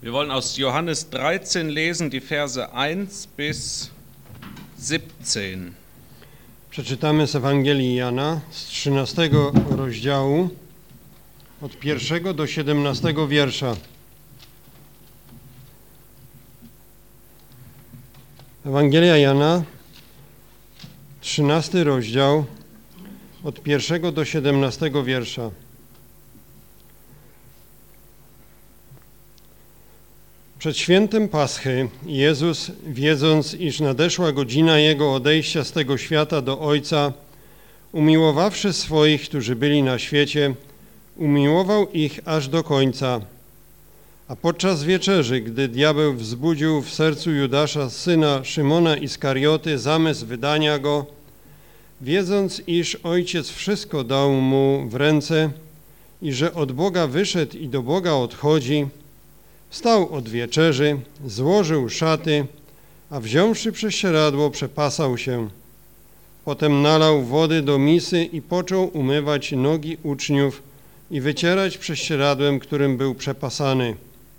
Wir wollen aus Johannes 13 lesen, die Verse 1 bis 17. Przeczytamy z Ewangelii Jana z 13 rozdziału od 1 do 17 wiersza. Ewangelia Jana, 13 rozdział od 1 do 17 wiersza. Przed świętem Paschy Jezus, wiedząc, iż nadeszła godzina Jego odejścia z tego świata do Ojca, umiłowawszy swoich, którzy byli na świecie, umiłował ich aż do końca. A podczas wieczerzy, gdy diabeł wzbudził w sercu Judasza, syna Szymona Iskarioty, zamysł wydania Go, wiedząc, iż Ojciec wszystko dał Mu w ręce i że od Boga wyszedł i do Boga odchodzi, wstał od wieczerzy, złożył szaty, a wziąwszy prześcieradło, przepasał się. Potem nalał wody do misy i począł umywać nogi uczniów i wycierać prześcieradłem, którym był przepasany.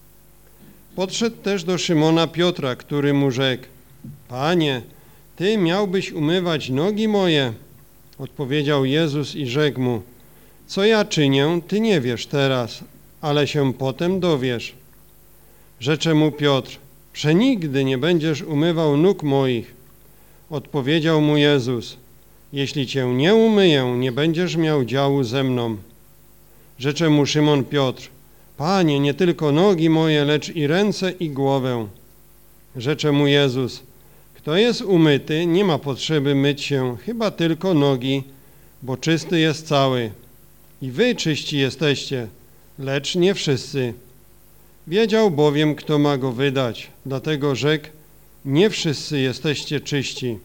Podszedł też do Szymona Piotra, który mu rzekł: Panie, Ty miałbyś umywać nogi moje. Odpowiedział Jezus i rzekł mu: Co ja czynię, Ty nie wiesz teraz, ale się potem dowiesz. Rzecze mu Piotr: Przenigdy nie będziesz umywał nóg moich. Odpowiedział mu Jezus: Jeśli Cię nie umyję, nie będziesz miał działu ze mną. Rzecze mu Szymon Piotr: Panie, nie tylko nogi moje, lecz i ręce i głowę. Rzecze mu Jezus: Kto jest umyty, nie ma potrzeby myć się, chyba tylko nogi, bo czysty jest cały. I wy czyści jesteście, lecz nie wszyscy. Wiedział bowiem, kto ma go wydać, dlatego rzekł: Nie wszyscy jesteście czyści.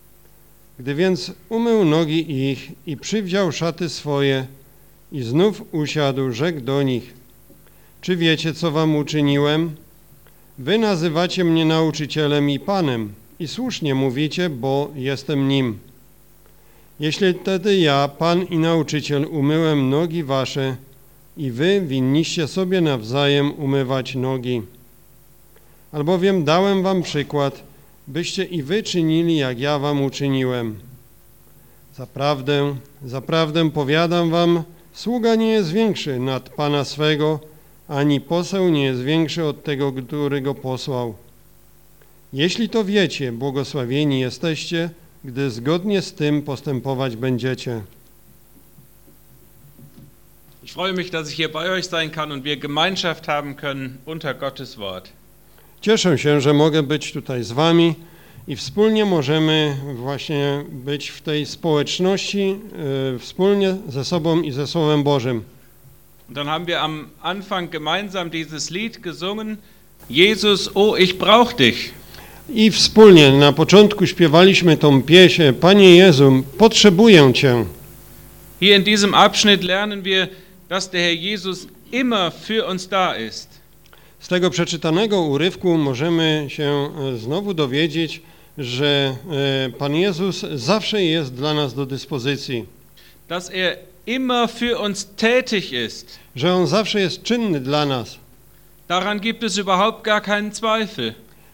Gdy więc umył nogi ich i przywdział szaty swoje i znów usiadł, rzekł do nich: Czy wiecie, co wam uczyniłem? Wy nazywacie mnie nauczycielem i Panem i słusznie mówicie, bo jestem nim. Jeśli wtedy ja, Pan i nauczyciel, umyłem nogi wasze, i wy winniście sobie nawzajem umywać nogi. Albowiem dałem wam przykład, byście i wy czynili, jak ja wam uczyniłem. Zaprawdę, zaprawdę powiadam wam, sługa nie jest większy nad Pana swego, ani poseł nie jest większy od tego, który go posłał. Jeśli to wiecie, błogosławieni jesteście, gdy zgodnie z tym postępować będziecie. Ich freue mich, dass ich hier bei euch sein kann und wir Gemeinschaft haben können unter Gottes Wort. Cieszę się, że mogę być tutaj z wami i wspólnie możemy właśnie być w tej społeczności, wspólnie ze sobą i ze Słowem Bożym. Und dann haben wir am Anfang gemeinsam dieses Lied gesungen: Jesus, oh, ich brauch dich. I wspólnie na początku śpiewaliśmy tą pieśń: Panie Jezu, potrzebuję Cię. Hier in diesem Abschnitt lernen wir, dass der Herr Jesus immer für uns da ist. Z tego przeczytanego urywku możemy się znowu dowiedzieć, że Pan Jezus zawsze jest dla nas do dyspozycji. Dass er immer für uns tätig ist. Że On zawsze jest czynny dla nas. Daran gibt es überhaupt gar keinen Zweifel.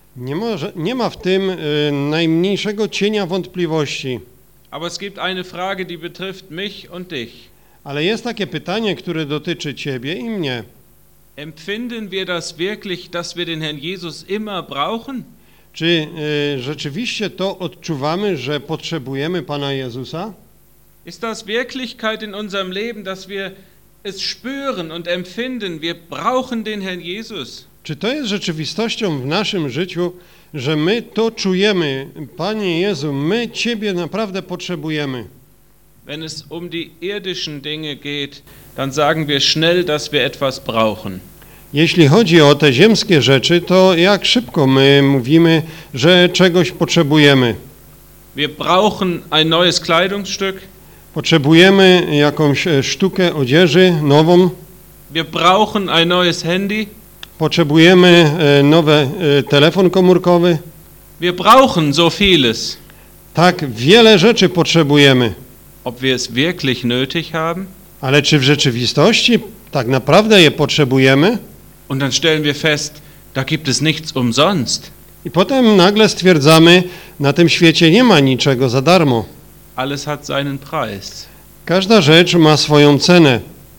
Nie ma w tym najmniejszego cienia wątpliwości. Aber es gibt eine Frage, die betrifft mich und dich. Ale jest takie pytanie, które dotyczy Ciebie i mnie. Empfinden wir das wirklich, dass wir den Herrn Jesus immer brauchen? Czy rzeczywiście to odczuwamy, że potrzebujemy Pana Jezusa? Ist das Wirklichkeit in unserem Leben, dass wir es spüren und empfinden, wir brauchen den Herrn Jesus? Czy to jest rzeczywistością w naszym życiu, że my to czujemy? Panie Jezu, my Ciebie naprawdę potrzebujemy. Wenn es um die irdischen Dinge geht, dann sagen wir schnell, dass wir etwas brauchen. Jeśli chodzi o te ziemskie rzeczy, to jak szybko my mówimy, że czegoś potrzebujemy. Wir brauchen ein neues Kleidungsstück. Potrzebujemy jakąś sztukę odzieży nową. Wir brauchen ein neues Handy. Potrzebujemy nowy telefon komórkowy. Wir brauchen so vieles. Tak, wiele rzeczy potrzebujemy. Ob wir es wirklich nötig haben? Ale czy w rzeczywistości tak naprawdę je potrzebujemy? Und dann stellen wir fest, Da gibt es nichts umsonst. I potem nagle stwierdzamy, na tym świecie nie ma niczego za darmo. Alles hat seinen Preis. Każda rzecz ma swoją cenę.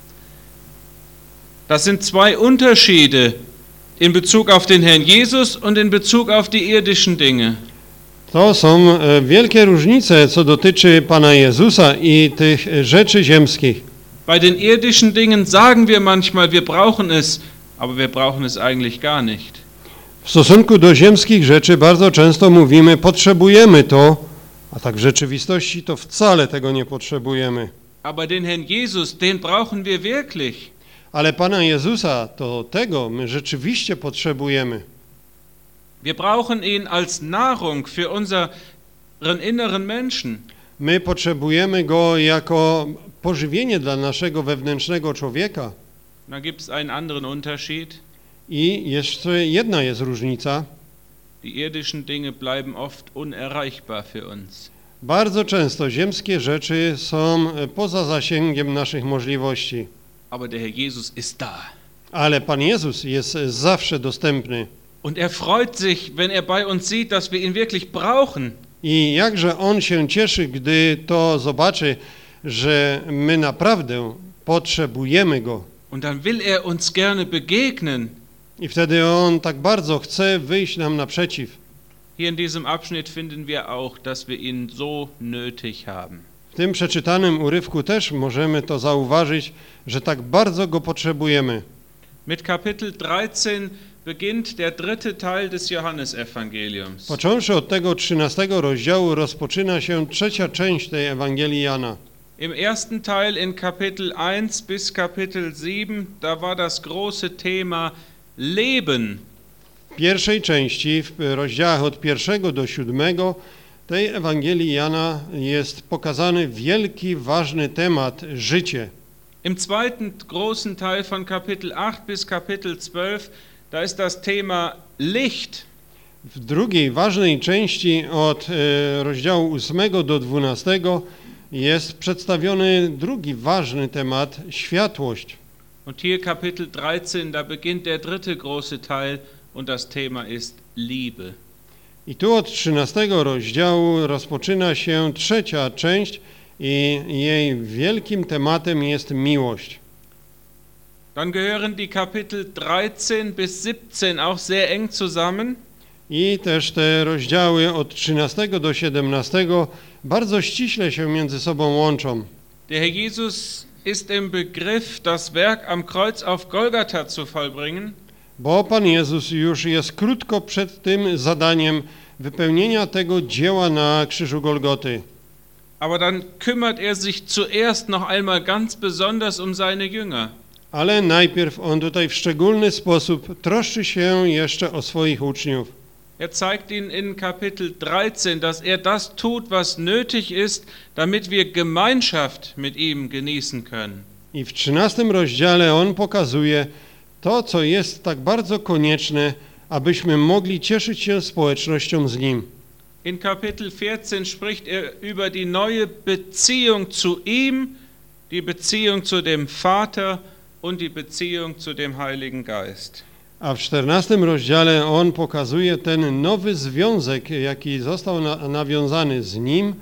Das sind zwei Unterschiede in Bezug auf den Herrn Jesus und in Bezug auf die irdischen Dinge. To są wielkie różnice, co dotyczy Pana Jezusa i tych rzeczy ziemskich. Bei den irdischen Dingen sagen wir manchmal, wir brauchen es, aber wir brauchen es eigentlich gar nicht. W stosunku do ziemskich rzeczy bardzo często mówimy, potrzebujemy to, a tak w rzeczywistości to wcale tego nie potrzebujemy. Aber den Herrn Jesus, den brauchen wir wirklich. Ale Pana Jezusa, to tego my rzeczywiście potrzebujemy. Wir brauchen ihn als Nahrung für unseren inneren Menschen. My potrzebujemy Go jako pożywienie dla naszego wewnętrznego człowieka. Da gibt es einen anderen Unterschied. I jeszcze jedna jest różnica. Die irdischen Dinge bleiben oft unerreichbar für uns. Bardzo często ziemskie rzeczy są poza zasięgiem naszych możliwości. Aber der Herr Jesus ist da. Ale Pan Jezus jest zawsze dostępny. Und er freut sich, wenn er bei uns sieht, dass wir ihn wirklich brauchen. I jakże On się cieszy, gdy to zobaczy, że my naprawdę potrzebujemy Go. Und dann will er uns gerne begegnen. I wtedy On tak bardzo chce wyjść nam naprzeciw. Hier in diesem Abschnitt finden wir auch, dass wir ihn so nötig haben. W tym przeczytanym urywku też możemy to zauważyć, że tak bardzo Go potrzebujemy. Mit Kapitel 13 beginnt der dritte Teil des Johannesevangeliums. Począwszy od tego 13 rozdziału rozpoczyna się trzecia część tej Ewangelii Jana. Im ersten Teil in Kapitel 1 bis Kapitel 7, da war das große Thema Leben. W pierwszej części, w rozdziałach od 1 do 7 tej Ewangelii Jana jest pokazany wielki, ważny temat życie. Im zweiten großen Teil von Kapitel 8 bis Kapitel 12, da ist das Thema Licht. W drugiej ważnej części od rozdziału 8 do 12 jest przedstawiony drugi ważny temat, światłość. Und hier Kapitel 13, da beginnt der dritte große Teil und das Thema ist Liebe. I tu od 13 rozdziału rozpoczyna się trzecia część i jej wielkim tematem jest miłość. Dann gehören die Kapitel 13 bis 17 auch sehr eng zusammen. I też te rozdziały od 13 do 17 bardzo ściśle się między sobą łączą. Der Herr Jesus ist im Begriff, das Werk am Kreuz auf Golgatha zu vollbringen. Bo Pan Jezus już jest krótko przed tym zadaniem wypełnienia tego dzieła na krzyżu Golgoty. Aber dann kümmert er sich zuerst noch einmal ganz besonders um seine Jünger. Ale najpierw on tutaj w szczególny sposób troszczy się jeszcze o swoich uczniów. Er zeigt ihnen in Kapitel 13, dass er das tut, was nötig ist, damit wir Gemeinschaft mit ihm genießen können. I w 13 rozdziale on pokazuje to, co jest tak bardzo konieczne, abyśmy mogli cieszyć się społecznością z Nim. In Kapitel 14 spricht er über die neue Beziehung zu ihm, die Beziehung zu dem Vater und die Beziehung zu dem Heiligen Geist. A w 14 rozdziale on pokazuje ten nowy związek, jaki został nawiązany z Nim,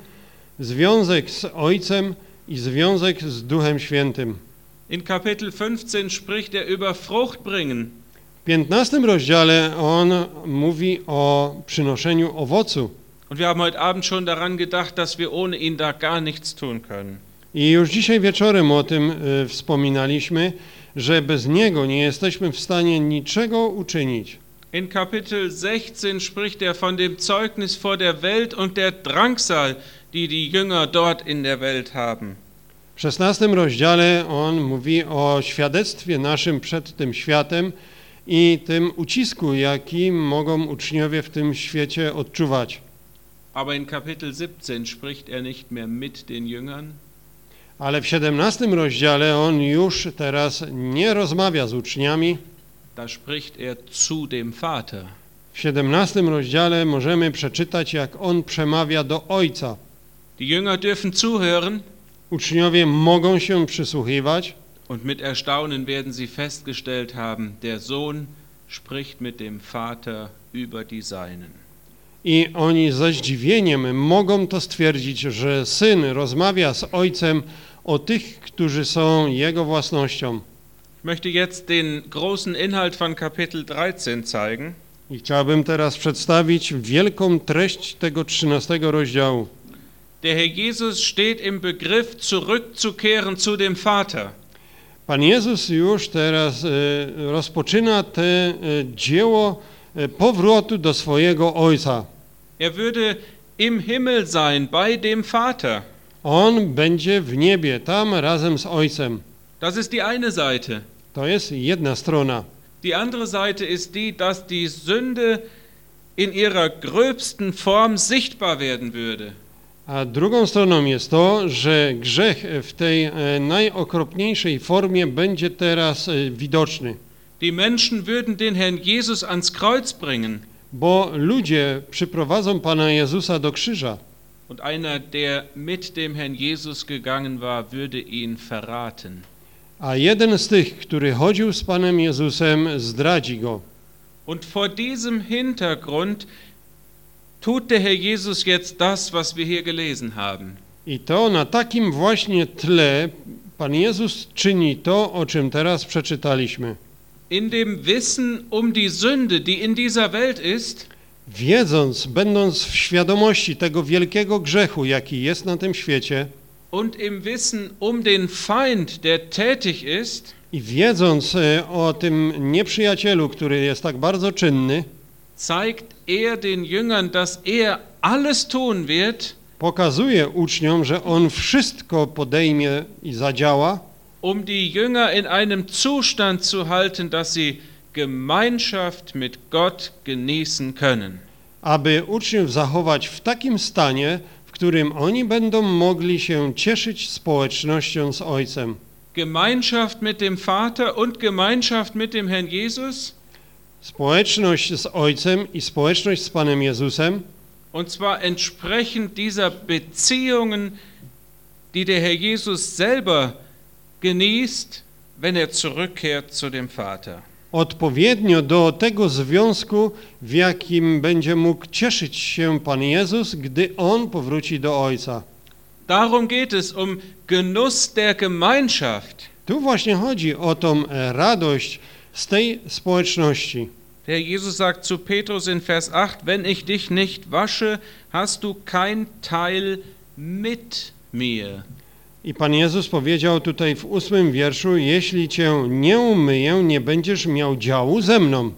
związek z Ojcem i związek z Duchem Świętym. In Kapitel 15 spricht er über Fruchtbringen. W 15 rozdziale on mówi o przynoszeniu owocu. Und wir haben heute Abend schon daran gedacht, dass wir ohne ihn da gar nichts tun können. I już dzisiaj wieczorem o tym wspominaliśmy, że bez Niego nie jesteśmy w stanie niczego uczynić. In Kapitel 16 spricht er von dem Zeugnis vor der Welt und der Drangsal, die die Jünger dort in der Welt haben. W 16 rozdziale on mówi o świadectwie naszym przed tym światem i tym ucisku, jaki mogą uczniowie w tym świecie odczuwać. Aber in Kapitel 17 spricht er nicht mehr mit den Jüngern. Ale w 17 rozdziale on już teraz nie rozmawia z uczniami. Da spricht er zu dem Vater. W 17 rozdziale możemy przeczytać, jak on przemawia do Ojca. Die Jünger dürfen zuhören. Uczniowie mogą się przysłuchiwać. Und mit Erstaunen werden sie festgestellt haben, der Sohn spricht mit dem Vater über die Seinen. I oni ze zdziwieniem mogą to stwierdzić, że Syn rozmawia z Ojcem o tych, którzy są Jego własnością. Ich möchte jetzt den großen Inhalt von Kapitel 13 zeigen. I chciałbym teraz przedstawić wielką treść tego 13 rozdziału. Der Herr Jesus steht im Begriff, zurückzukehren zu dem Vater. Pan Jezus już teraz rozpoczyna te dzieło powrotu do swojego Ojca. Er würde im Himmel sein, bei dem Vater. On będzie w niebie, tam razem z Ojcem. Das ist die eine Seite. To jest jedna strona. Die andere Seite ist die, dass die Sünde in ihrer gröbsten Form sichtbar werden würde. A drugą stroną jest to, że grzech w tej najokropniejszej formie będzie teraz widoczny. Die Menschen würden den Herrn Jesus ans Kreuz bringen. Bo ludzie przyprowadzą Pana Jezusa do krzyża. Und einer, der mit dem Herrn Jesus gegangen war, würde ihn verraten. A jeden z tych, który chodził z Panem Jezusem, zdradzi go. Und vor diesem Hintergrund tut der Herr Jesus jetzt das, was wir hier gelesen haben. I to na takim właśnie tle Pan Jezus czyni to, o czym teraz przeczytaliśmy. In dem Wissen um die Sünde, die in dieser Welt ist, Wiedząc, będąc w świadomości tego wielkiego grzechu, jaki jest na tym świecie, und im Wissen um den Feind, der tätig ist, i wiedząc o tym nieprzyjacielu, który jest tak bardzo czynny, zeigt er den Jüngern, dass er alles tun wird, pokazuje uczniom, że on wszystko podejmie i zadziała, um die Jünger in einem Zustand zu halten, dass sie Gemeinschaft mit Gott genießen können. aby uczniów zachować w takim stanie, w którym oni będą mogli się cieszyć społecznością z Ojcem. Gemeinschaft mit dem Vater und Gemeinschaft mit dem Herrn Jesus. Społeczność z Ojcem i społeczność z Panem Jezusem, Und zwar entsprechend dieser Beziehungen, die der Herr Jesus selber genießt, wenn er zurückkehrt zu dem Vater. odpowiednio do tego związku, w jakim będzie mógł cieszyć się Pan Jezus, gdy On powróci do Ojca. Darum geht es, um Genuss der Gemeinschaft. Tu właśnie chodzi o tą radość z tej społeczności. Der Jesus sagt zu Petrus in Vers 8, wenn ich dich nicht wasche, hast du kein Teil mit mir. I Pan Jezus powiedział tutaj w 8 wierszu, jeśli Cię nie umyję, nie będziesz miał działu ze mną.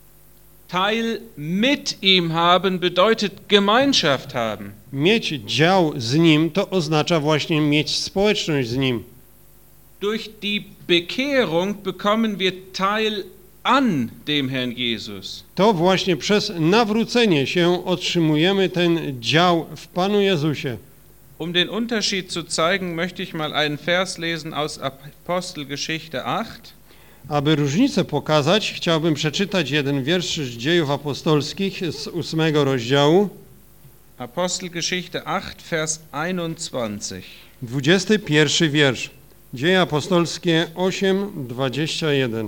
Teil mit ihm haben bedeutet Gemeinschaft haben. Mieć dział z Nim to oznacza właśnie mieć społeczność z Nim. Durch die Bekehrung bekommen wir Teil an dem Herrn Jesus. To właśnie przez nawrócenie się otrzymujemy ten dział w Panu Jezusie. Um den Unterschied zu zeigen, möchte ich mal einen Vers lesen aus Apostelgeschichte 8. Aby różnicę pokazać, chciałbym przeczytać jeden wiersz z Dziejów Apostolskich z 8 rozdziału. Apostelgeschichte 8, Vers 21. 21 wiersz. Dzieje apostolskie 8:21.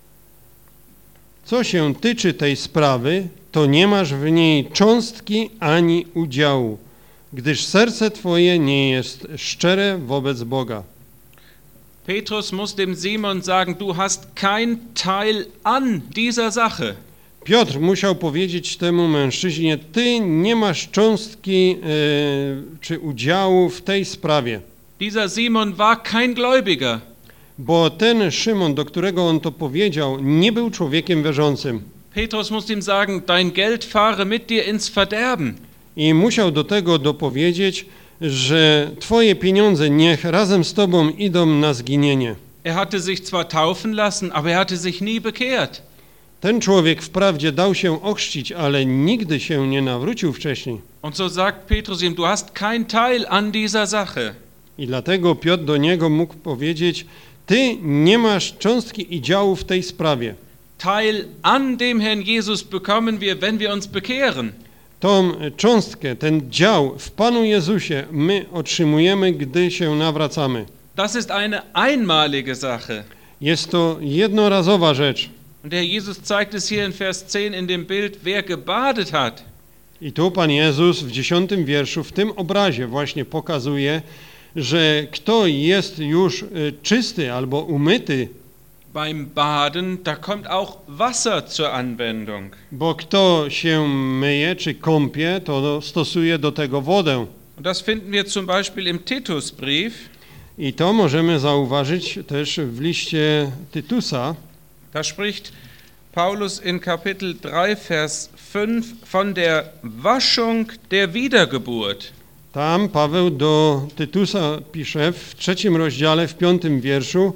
Co się tyczy tej sprawy, to nie masz w niej cząstki ani udziału, gdyż serce twoje nie jest szczere wobec Boga. Petrus muss dem Simon sagen, du hast kein Teil an dieser Sache. Piotr musiał powiedzieć temu mężczyźnie, ty nie masz cząstki czy udziału w tej sprawie. Dieser Simon war kein Gläubiger. Bo ten Szymon, do którego on to powiedział, nie był człowiekiem wierzącym. Petrus muss ihm sagen, dein Geld fahre mit dir ins Verderben. I musiał do tego dopowiedzieć, że twoje pieniądze niech razem z tobą idą na zginienie. Er hatte sich zwar taufen lassen, aber er hatte sich nie bekehrt. Ten człowiek wprawdzie dał się ochrzcić, ale nigdy się nie nawrócił wcześniej. Und so sagt Petrus ihm, du hast kein Teil an dieser Sache. I dlatego Piotr do niego mógł powiedzieć, ty nie masz cząstki i działu w tej sprawie. Teil an dem Herrn Jesus bekommen wir, wenn wir uns bekehren. Tą cząstkę, ten dział w Panu Jezusie my otrzymujemy, gdy się nawracamy. Das ist eine einmalige Sache. Jest to jednorazowa rzecz. Und der Herr Jesus zeigt es hier in Vers 10 in dem Bild, wer gebadet hat. I tu Pan Jezus w 10 wierszu w tym obrazie właśnie pokazuje, że kto jest już czysty albo umyty, Beim Baden, da kommt auch Wasser zur Anwendung. bo kto się myje czy kąpie, to stosuje do tego wodę. Und das finden wir zum Beispiel im Titusbrief. I to możemy zauważyć też w liście Tytusa. Da spricht Paulus in Kapitel 3, Vers 5 von der Waschung der Wiedergeburt. Tam Paweł do Tytusa pisze w 3 rozdziale, w 5 wierszu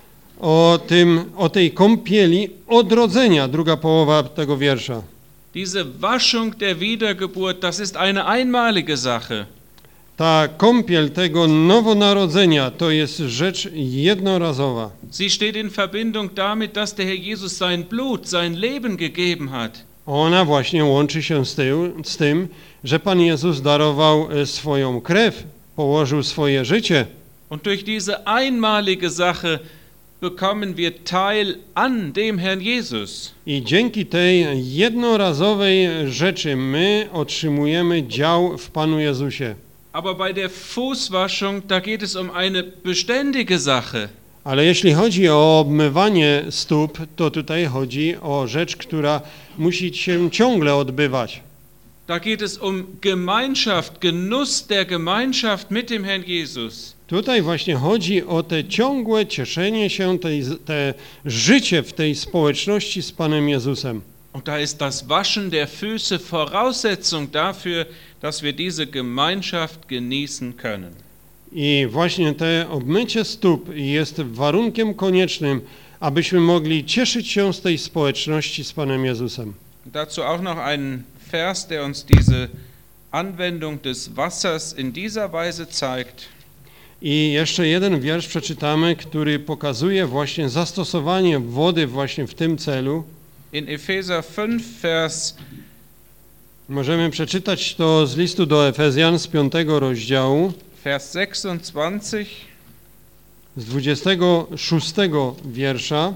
o tej kąpieli odrodzenia, druga połowa tego wiersza. Diese Waschung der Wiedergeburt, das ist eine einmalige Sache. Ta kąpiel tego nowonarodzenia to jest rzecz jednorazowa. Sie steht in Verbindung damit, dass der Herr Jesus sein Blut, sein Leben gegeben hat. Ona właśnie łączy się z tym, że Pan Jezus darował swoją krew, położył swoje życie. Und durch diese einmalige Sache bekommen wir Teil an dem Herrn Jesus. I dzięki tej jednorazowej rzeczy my otrzymujemy dział w Panu Jezusie. Aber bei der Fußwaschung, da geht es um eine beständige Sache. Ale jeśli chodzi o obmywanie stóp, to tutaj chodzi o rzecz, która musi się ciągle odbywać. Da geht es um Gemeinschaft, Genuss der Gemeinschaft mit dem Herrn Jesus. Tutaj właśnie chodzi o te ciągłe cieszenie się, te życie w tej społeczności z Panem Jezusem. Und da ist das Waschen der Füße Voraussetzung dafür, dass wir diese Gemeinschaft genießen können. I właśnie te obmycie stóp jest warunkiem koniecznym, abyśmy mogli cieszyć się z tej społeczności z Panem Jezusem. Dazu auch noch ein Vers, der uns diese Anwendung des Wassers in dieser Weise zeigt. I jeszcze jeden wiersz przeczytamy, który pokazuje właśnie zastosowanie wody właśnie w tym celu. In Epheser 5, Vers Możemy przeczytać to z listu do Efezjan z 5 rozdziału, Vers 26, z 26 wiersza.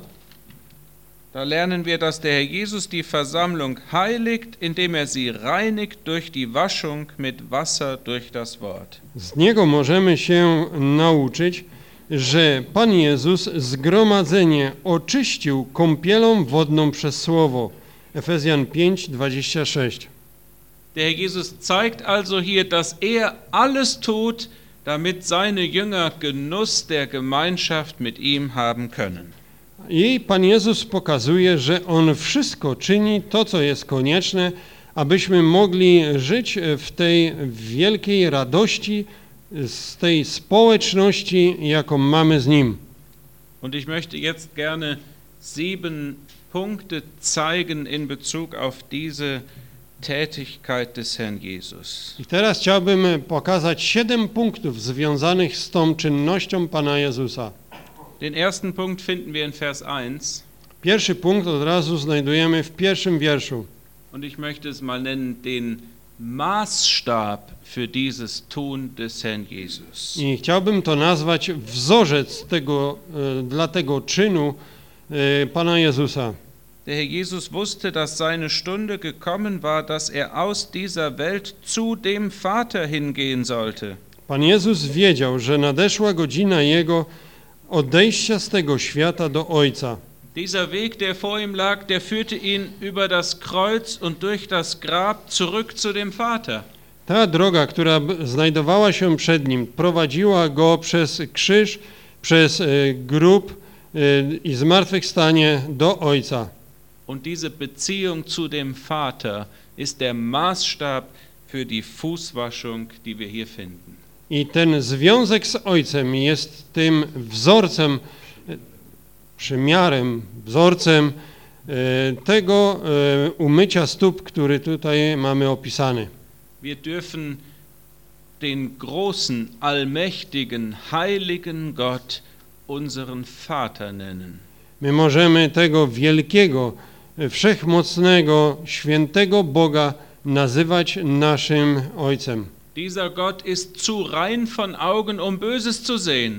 da lernen wir, dass der Herr Jesus die Versammlung heiligt, indem sie reinigt durch die Waschung mit Wasser durch das Wort. Z niego możemy się nauczyć, że Pan Jezus zgromadzenie oczyścił kąpielą wodną przez Słowo. Efezjan 5:26. Der Herr Jesus zeigt also hier, dass alles tut, damit seine Jünger Genuss der Gemeinschaft mit ihm haben können. I Pan Jezus pokazuje, że On wszystko czyni to, co jest konieczne, abyśmy mogli żyć w tej wielkiej radości, z tej społeczności, jaką mamy z Nim. Und ich möchte jetzt gerne 7 Punkte zeigen in Bezug auf diese Tätigkeit des Herrn Jesus. I teraz chciałbym pokazać 7 punktów związanych z tą czynnością Pana Jezusa. Den ersten Punkt finden wir in Vers 1. Pierwszy punkt od razu znajdujemy w 1 wierszu. Und ich möchte es mal nennen, den Maßstab für dieses Tun des Herrn Jesus. I chciałbym to nazwać wzorzec dla tego czynu Pana Jezusa. Der Herr Jesus wusste, dass seine Stunde gekommen war, dass aus dieser Welt zu dem Vater hingehen sollte. Pan Jezus wiedział, że nadeszła godzina Jego odejścia z tego świata do Ojca. Dieser Weg, der vor ihm lag, der führte ihn über das Kreuz und durch das Grab zurück zu dem Vater. Ta droga, która znajdowała się przed Nim, prowadziła Go przez krzyż, przez grób i zmartwychwstanie do Ojca. Und diese Beziehung zu dem Vater ist der Maßstab für die Fußwaschung, die wir hier finden. I ten związek z Ojcem jest tym wzorcem, przymiarem, wzorcem tego umycia stóp, który tutaj mamy opisany. Wir dürfen den großen, allmächtigen, heiligen Gott unseren Vater nennen. My możemy tego wielkiego, wszechmocnego, świętego Boga nazywać naszym Ojcem. Dieser Gott ist zu rein von Augen, um Böses zu sehen.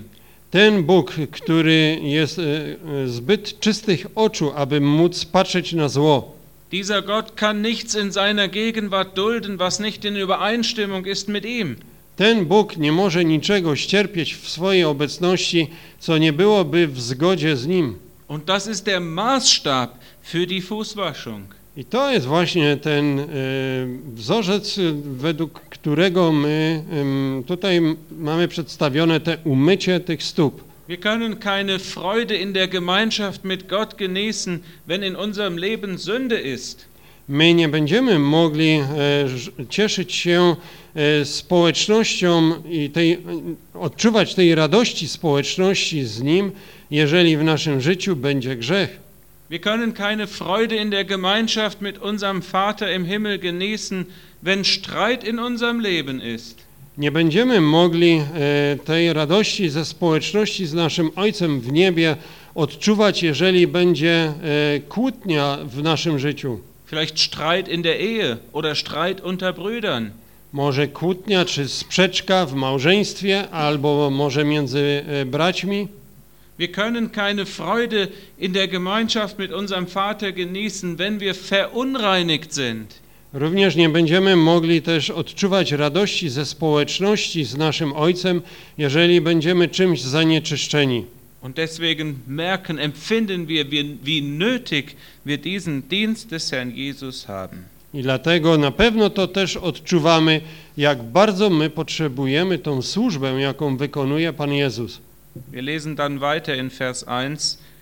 Ten Bóg, który jest zbyt czystych oczu, aby móc patrzeć na zło. Dieser Gott kann nichts in seiner Gegenwart dulden, was nicht in Übereinstimmung ist mit ihm. Ten Bóg nie może niczego ścierpieć w swojej obecności, co nie byłoby w zgodzie z Nim. Und das ist der Maßstab für die Fußwaschung. I to jest właśnie ten wzorzec, według którego my tutaj mamy przedstawione te umycie tych stóp. Wir können keine Freude in der Gemeinschaft mit Gott genießen, wenn in unserem Leben Sünde ist. My nie będziemy mogli cieszyć się społecznością i odczuwać tej radości społeczności z Nim, jeżeli w naszym życiu będzie grzech. Wir können keine Freude in der Gemeinschaft mit unserem Vater im Himmel genießen, wenn Streit in unserem Leben ist. Nie będziemy mogli tej radości ze społeczności z naszym Ojcem w niebie odczuwać, jeżeli będzie kłótnia w naszym życiu. Vielleicht Streit in der Ehe oder Streit unter Brüdern. Może kłótnia czy sprzeczka w małżeństwie, albo może między braćmi. Wir können keine Freude in der Gemeinschaft mit unserem Vater genießen, wenn wir verunreinigt sind. Również nie będziemy mogli też odczuwać radości ze społeczności z naszym Ojcem, jeżeli będziemy czymś zanieczyszczeni. Und deswegen empfinden wir, wie nötig wir diesen Dienst des Herrn Jesus haben. I dlatego na pewno to też odczuwamy, jak bardzo my potrzebujemy tą służbę, jaką wykonuje Pan Jezus. Wir lesen dann weiter in Vers 1,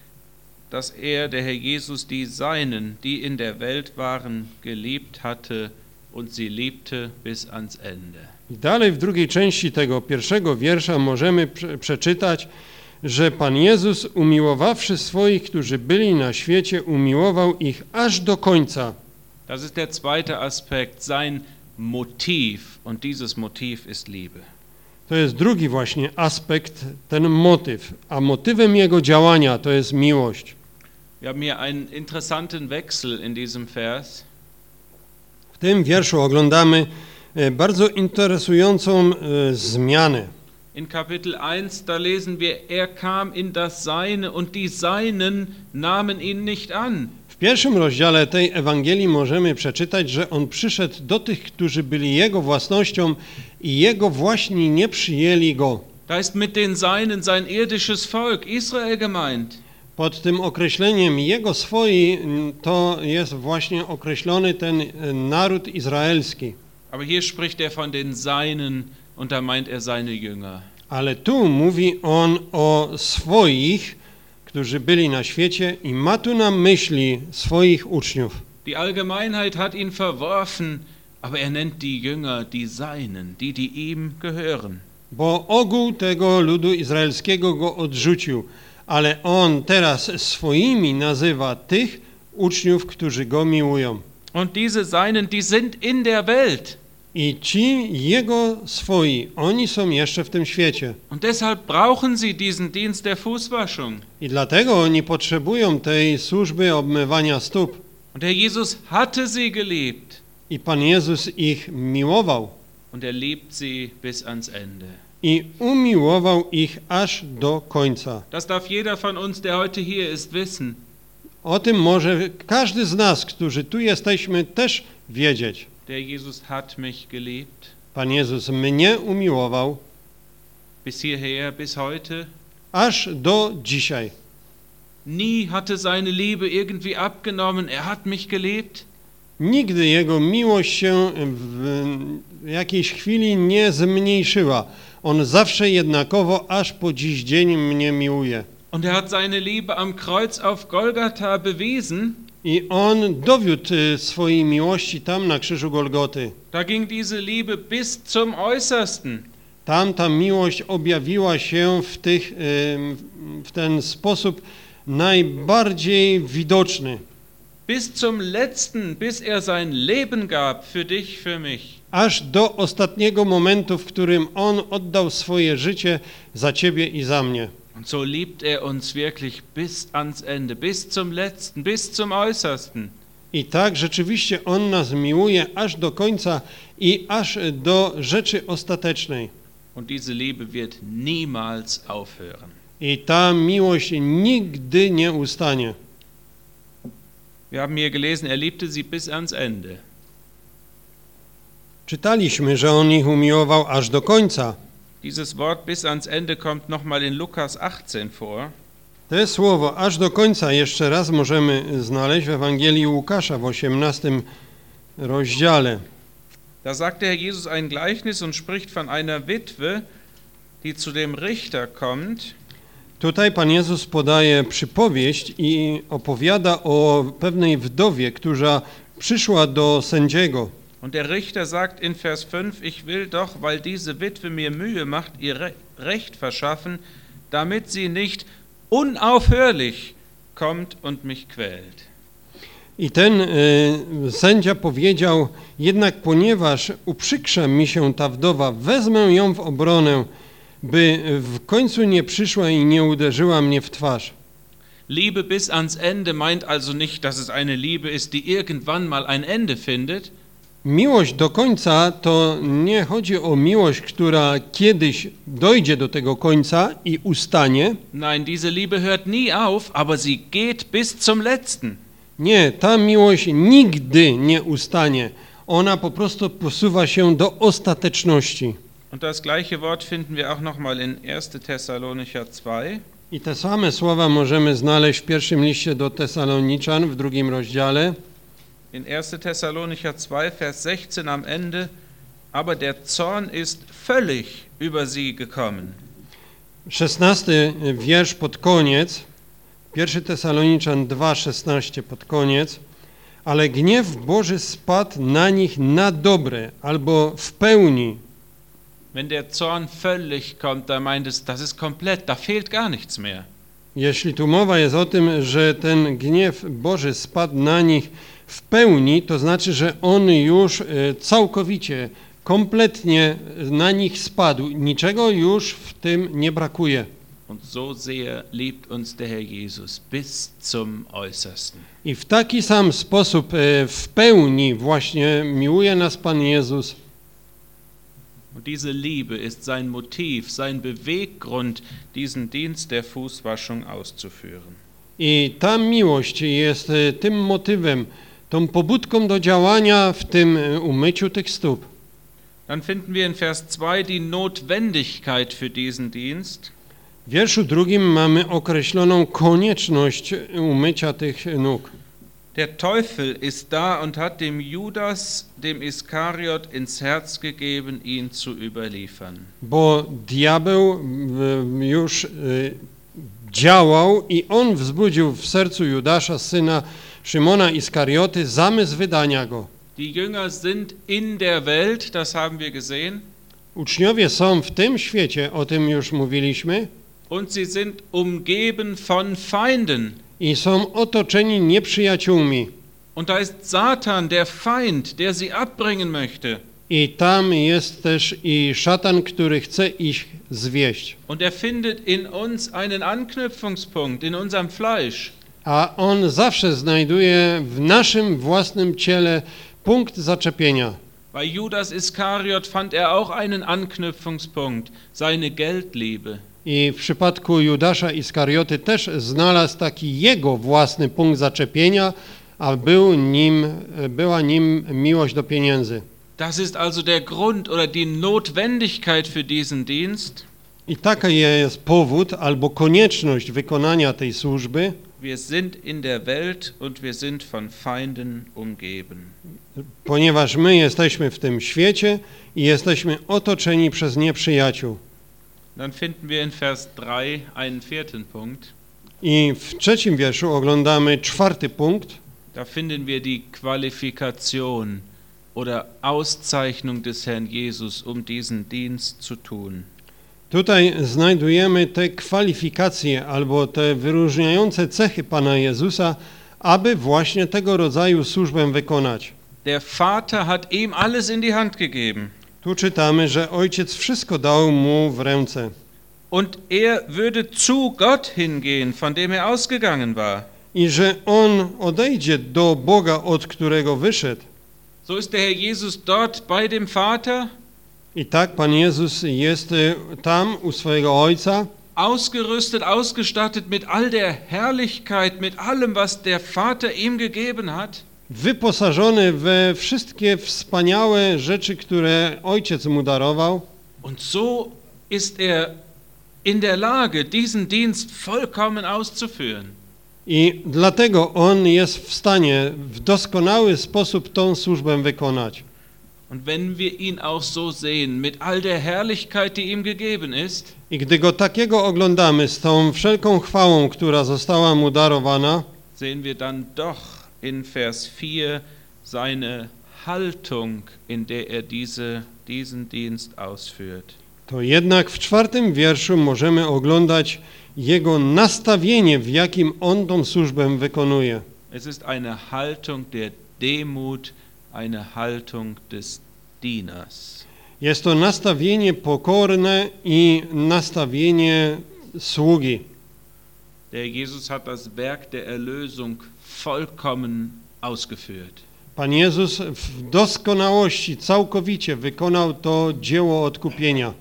dass der Herr Jesus, die Seinen, die in der Welt waren, geliebt hatte und sie liebte bis ans Ende. I dalej w drugiej części tego pierwszego wiersza możemy przeczytać, że Pan Jezus, umiłowawszy swoich, którzy byli na świecie, umiłował ich aż do końca. Das ist der zweite Aspekt, sein Motiv, und dieses Motiv ist Liebe. To jest drugi właśnie aspekt, ten motyw, a motywem Jego działania to jest miłość. Wir haben hier einen interessanten Wechsel in diesem Vers. W tym wierszu oglądamy bardzo interesującą zmianę. In Kapitel 1, da lesen wir, kam in das Seine und die Seinen nahmen ihn nicht an. W pierwszym rozdziale tej Ewangelii możemy przeczytać, że On przyszedł do tych, którzy byli Jego własnością i Jego właśnie nie przyjęli Go. Da ist mit den Seinen sein irdisches Volk, Israel gemeint. Pod tym określeniem Jego swoi to jest właśnie określony ten naród izraelski. Aber hier spricht von den Seinen und da meint seine Jünger. Ale tu mówi On o swoich, którzy byli na świecie i ma tu na myśli swoich uczniów. Die Allgemeinheit hat ihn verworfen, aber nennt die Jünger, die Seinen, die ihm gehören. Bo ogół tego ludu izraelskiego go odrzucił, ale On teraz swoimi nazywa tych uczniów, którzy Go miłują. Und diese Seinen, die sind in der Welt. I ci Jego swoi, oni są jeszcze w tym świecie. Und deshalb brauchen sie diesen Dienst der Fußwaschung. I dlatego oni potrzebują tej służby obmywania stóp. Und der Jesus hatte sie geliebt. I Pan Jezus ich miłował. Und liebt sie bis ans Ende. I umiłował ich aż do końca. Das darf jeder von uns, der heute hier ist, wissen. O tym może każdy z nas, którzy tu jesteśmy, też wiedzieć. Der Jesus hat mich geliebt. Pan Jezus mnie umiłował. Bis hierher, bis heute. Aż do dzisiaj. Nie hatte seine Liebe irgendwie abgenommen. Hat mich geliebt. Nigdy Jego miłość się w jakiejś chwili nie zmniejszyła. On zawsze jednakowo, aż po dziś dzień mnie miłuje. Und hat seine Liebe am Kreuz auf Golgatha bewiesen. I On dowiódł swojej miłości tam na krzyżu Golgoty. Da ging diese Liebe bis zum Äußersten. Tam ta miłość objawiła się w ten sposób najbardziej widoczny. Bis zum Letzten, bis sein Leben gab für dich, für mich. Aż do ostatniego momentu, w którym On oddał swoje życie za ciebie i za mnie. Und so liebt uns wirklich bis ans Ende, bis zum Letzten, bis zum Äußersten. I tak rzeczywiście On nas miłuje aż do końca i aż do rzeczy ostatecznej. Und diese Liebe wird niemals aufhören. I ta miłość nigdy nie ustanie. Wir haben hier gelesen, er liebte sie bis ans Ende. Czytaliśmy, że on ich umiłował aż do końca. Dieses Wort bis ans Ende kommt nochmal in Lukas 18 vor. To słowo aż do końca jeszcze raz możemy znaleźć w Ewangelii Łukasza w 18 rozdziale. Da sagt der Herr Jesus ein Gleichnis und spricht von einer Witwe, die zu dem Richter kommt. Tutaj Pan Jezus podaje przypowieść i opowiada o pewnej wdowie, która przyszła do sędziego. Und der Richter sagt in Vers 5, ich will doch, weil diese Witwe mir Mühe macht, ihr Recht verschaffen, damit sie nicht unaufhörlich kommt und mich quält. I ten sędzia powiedział, jednak ponieważ uprzykrza mi się ta wdowa, wezmę ją w obronę, by w końcu nie przyszła i nie uderzyła mnie w twarz. Liebe bis ans Ende meint also nicht, dass es eine Liebe ist, die irgendwann mal ein Ende findet. Miłość do końca to nie chodzi o miłość, która kiedyś dojdzie do tego końca i ustanie. Nein, diese Liebe hört nie auf, aber sie geht bis zum letzten. Nie, ta miłość nigdy nie ustanie. Ona po prostu posuwa się do ostateczności. Und das gleiche Wort finden wir auch nochmal in 1. Thessalonicher 2. I te same słowa możemy znaleźć w pierwszym liście do Tesaloniczan w 2 rozdziale. In 1. Thessalonicher 2, Vers 16 am Ende, aber der Zorn ist völlig über sie gekommen. 16 wiersz pod koniec, 1 Tesaloniczan 2,16 pod koniec, ale gniew Boży spadł na nich na dobre, albo w pełni. Wenn der Zorn völlig kommt, da meint es, das ist komplett, da fehlt gar nichts mehr. Jeśli tu mowa jest o tym, że ten gniew Boży spadł na nich w pełni, to znaczy, że on już całkowicie, kompletnie na nich spadł. Niczego już w tym nie brakuje. Und so sehr liebt uns der Herr Jesus bis zum Äußersten. I w taki sam sposób w pełni właśnie miłuje nas Pan Jezus. Und diese Liebe ist sein Motiv, sein Beweggrund, diesen Dienst der Fußwaschung auszuführen. I ta miłość jest tym motywem, tą pobudką do działania w tym umyciu tych stóp. Dann finden wir in Vers 2 die Notwendigkeit für diesen Dienst. W wierszu 2 mamy określoną konieczność umycia tych nóg. Der Teufel ist da und hat dem Judas, dem Iskariot, ins Herz gegeben, ihn zu überliefern. Bo diabeł już działał i on wzbudził w sercu Judasza, syna Szymona Iskarioty, zamysł wydania go. Die Jünger sind in der Welt, das haben wir gesehen. Uczniowie są w tym świecie, o tym już mówiliśmy. Und sie sind umgeben von Feinden. I są otoczeni nieprzyjaciółmi. Und da ist Satan, der Feind, der sie abbringen möchte. I tam jest też i szatan, który chce ich zwieść. Und er findet in uns einen Anknüpfungspunkt, in unserem Fleisch. A on zawsze znajduje w naszym własnym ciele punkt zaczepienia. Bei Judas Iskariot fand er auch einen Anknüpfungspunkt, seine Geldliebe. I w przypadku Judasza Iskarioty też znalazł taki jego własny punkt zaczepienia, a była nim miłość do pieniędzy. Das ist also der Grund oder die Notwendigkeit für diesen Dienst. I taki jest powód albo konieczność wykonania tej służby. Wir sind in der Welt und wir sind von Feinden umgeben. Ponieważ my jesteśmy w tym świecie i jesteśmy otoczeni przez nieprzyjaciół. Dann finden wir in Vers 3 einen vierten Punkt. I w 3 wierszu oglądamy 4 punkt. Da finden wir die Qualifikation oder Auszeichnung des Herrn Jesus, um diesen Dienst zu tun. Tutaj znajdujemy te kwalifikacje albo te wyróżniające cechy Pana Jezusa, aby właśnie tego rodzaju służbę wykonać. Der Vater hat ihm alles in die Hand gegeben. Tu czytamy, że Ojciec wszystko dał mu w ręce. Und er würde zu Gott hingehen, von dem er ausgegangen war. I że on odejdzie do Boga, od którego wyszedł. So ist der Herr Jesus dort bei dem Vater. I tak Pan Jezus jest tam u swojego Ojca. ausgerüstet, ausgestattet mit all der Herrlichkeit, mit allem, was der Vater ihm gegeben hat. Wyposażony we wszystkie wspaniałe rzeczy, które Ojciec mu darował. Und so ist er in der Lage, diesen Dienst vollkommen auszuführen. I dlatego on jest w stanie w doskonały sposób tą służbę wykonać. Und wenn wir ihn auch so sehen, mit all der Herrlichkeit, die ihm gegeben ist, I gdy go takiego oglądamy z tą wszelką chwałą, która została mu darowana, sehen wir dann doch in Vers 4 seine Haltung, in der er diesen Dienst ausführt. to jednak w 4 wierszu możemy oglądać jego nastawienie, w jakim on tą służbę wykonuje. Es ist eine Haltung der Demut, eine Haltung des Dieners. Jest to nastawienie pokorne i nastawienie sługi. Der Jesus hat das Werk der Erlösung vollkommen ausgeführt. Pan Jezus w doskonałości całkowicie wykonał to dzieło odkupienia.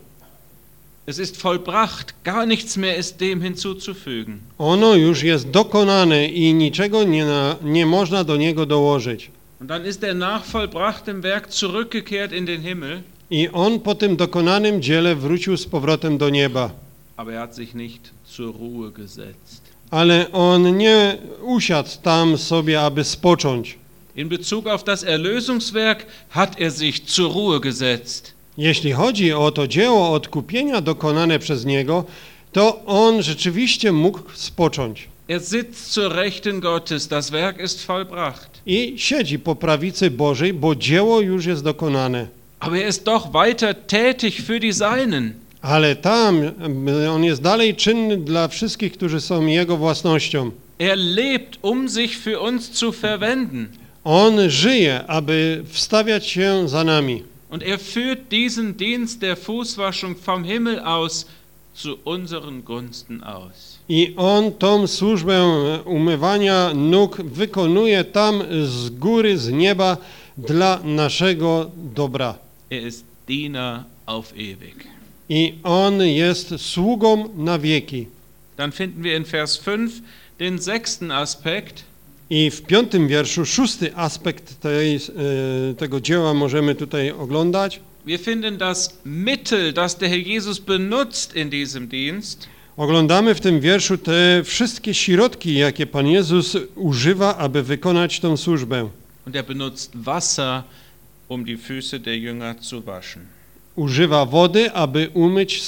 Es ist vollbracht, gar nichts mehr ist dem hinzuzufügen. Ono już jest dokonane i niczego nie można do niego dołożyć. Und dann ist er nach vollbrachtem Werk zurückgekehrt in den Himmel. I on po tym dokonanym dziele wrócił z powrotem do nieba. Aber er hat sich nicht zur Ruhe gesetzt. Ale on nie usiadł tam sobie, aby spocząć. In Bezug auf das Erlösungswerk hat er sich zur Ruhe gesetzt. Jeśli chodzi o to dzieło odkupienia dokonane przez niego, to on rzeczywiście mógł spocząć. Er sitzt zur Rechten Gottes, das Werk ist vollbracht. I siedzi po prawicy Bożej, bo dzieło już jest dokonane. Aber er ist doch weiter tätig für die Seinen. Ale tam on jest dalej czynny dla wszystkich, którzy są jego własnością. Er lebt, sich für uns zu verwenden. On żyje, aby wstawiać się za nami. Und er führt diesen Dienst der Fußwaschung vom Himmel aus zu unseren Gunsten aus. I on tą służbę umywania nóg wykonuje tam z góry, z nieba dla naszego dobra. Er ist Diener auf ewig. I on jest sługą na wieki. Dann finden wir in Vers 5 den 6. Aspekt. I w 5 wierszu 6 aspekt tego dzieła możemy tutaj oglądać. Wir finden das Mittel, das der Herr Jesus benutzt in diesem Dienst. Oglądamy w tym wierszu te wszystkie środki, jakie Pan Jezus używa, aby wykonać tę służbę. Und er benutzt Wasser, die Füße der Jünger zu waschen. Używa wody, aby umyć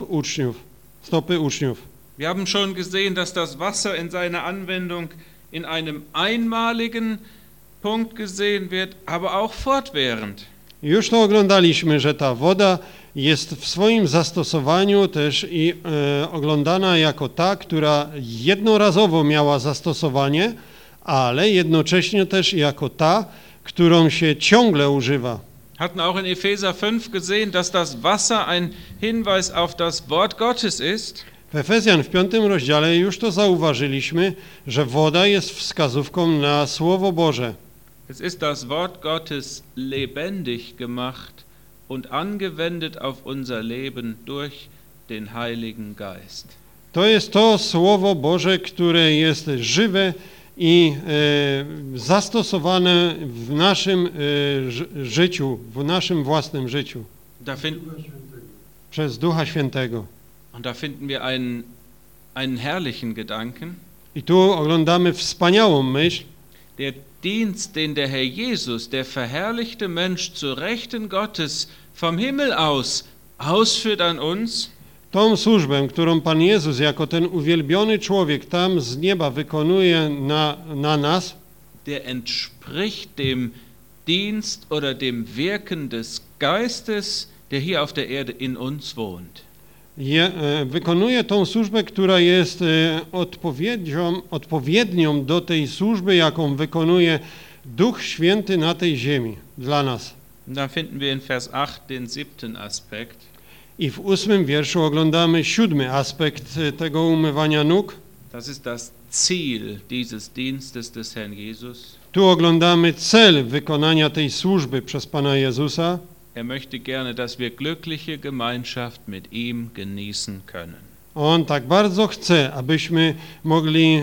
stopy uczniów. Wir haben schon gesehen, dass das Wasser in seiner Anwendung in einem einmaligen Punkt gesehen wird, aber auch fortwährend. Już to oglądaliśmy, że ta woda jest w swoim zastosowaniu też i oglądana jako ta, która jednorazowo miała zastosowanie, ale jednocześnie też jako ta, którą się ciągle używa. Hatten auch in Epheser 5 gesehen, dass das Wasser ein Hinweis auf das Wort Gottes ist. W Efezjan w 5 rozdziale już to zauważyliśmy, że woda jest wskazówką na Słowo Boże. Es ist das Wort Gottes lebendig gemacht und angewendet auf unser Leben durch den Heiligen Geist. To jest to Słowo Boże, które jest żywe i zastosowane w naszym życiu, w naszym własnym życiu. Przez Ducha Świętego. Und da finden wir einen herrlichen Gedanken. I tu oglądamy wspaniałą myśl. Der Dienst, den der Herr Jesus, der verherrlichte Mensch zu Rechten Gottes vom Himmel aus ausführt an uns. Tą służbę, którą Pan Jezus jako ten uwielbiony człowiek tam z nieba wykonuje na nas, der entspricht dem Dienst oder dem Wirken des Geistes, der hier auf der Erde in uns wohnt. Wykonuje tą służbę, która jest odpowiednią do tej służby, jaką wykonuje Duch Święty na tej ziemi dla nas. Da finden wir in Vers 8 den 7. Aspekt. I w 8 wierszu oglądamy 7. aspekt tego umywania nóg. Das ist das Ziel dieses Dienstes des Herrn Jesus. Tu oglądamy cel wykonania tej służby przez Pana Jezusa. Er möchte gerne, dass wir glückliche Gemeinschaft mit ihm genießen können. On tak bardzo chce, abyśmy mogli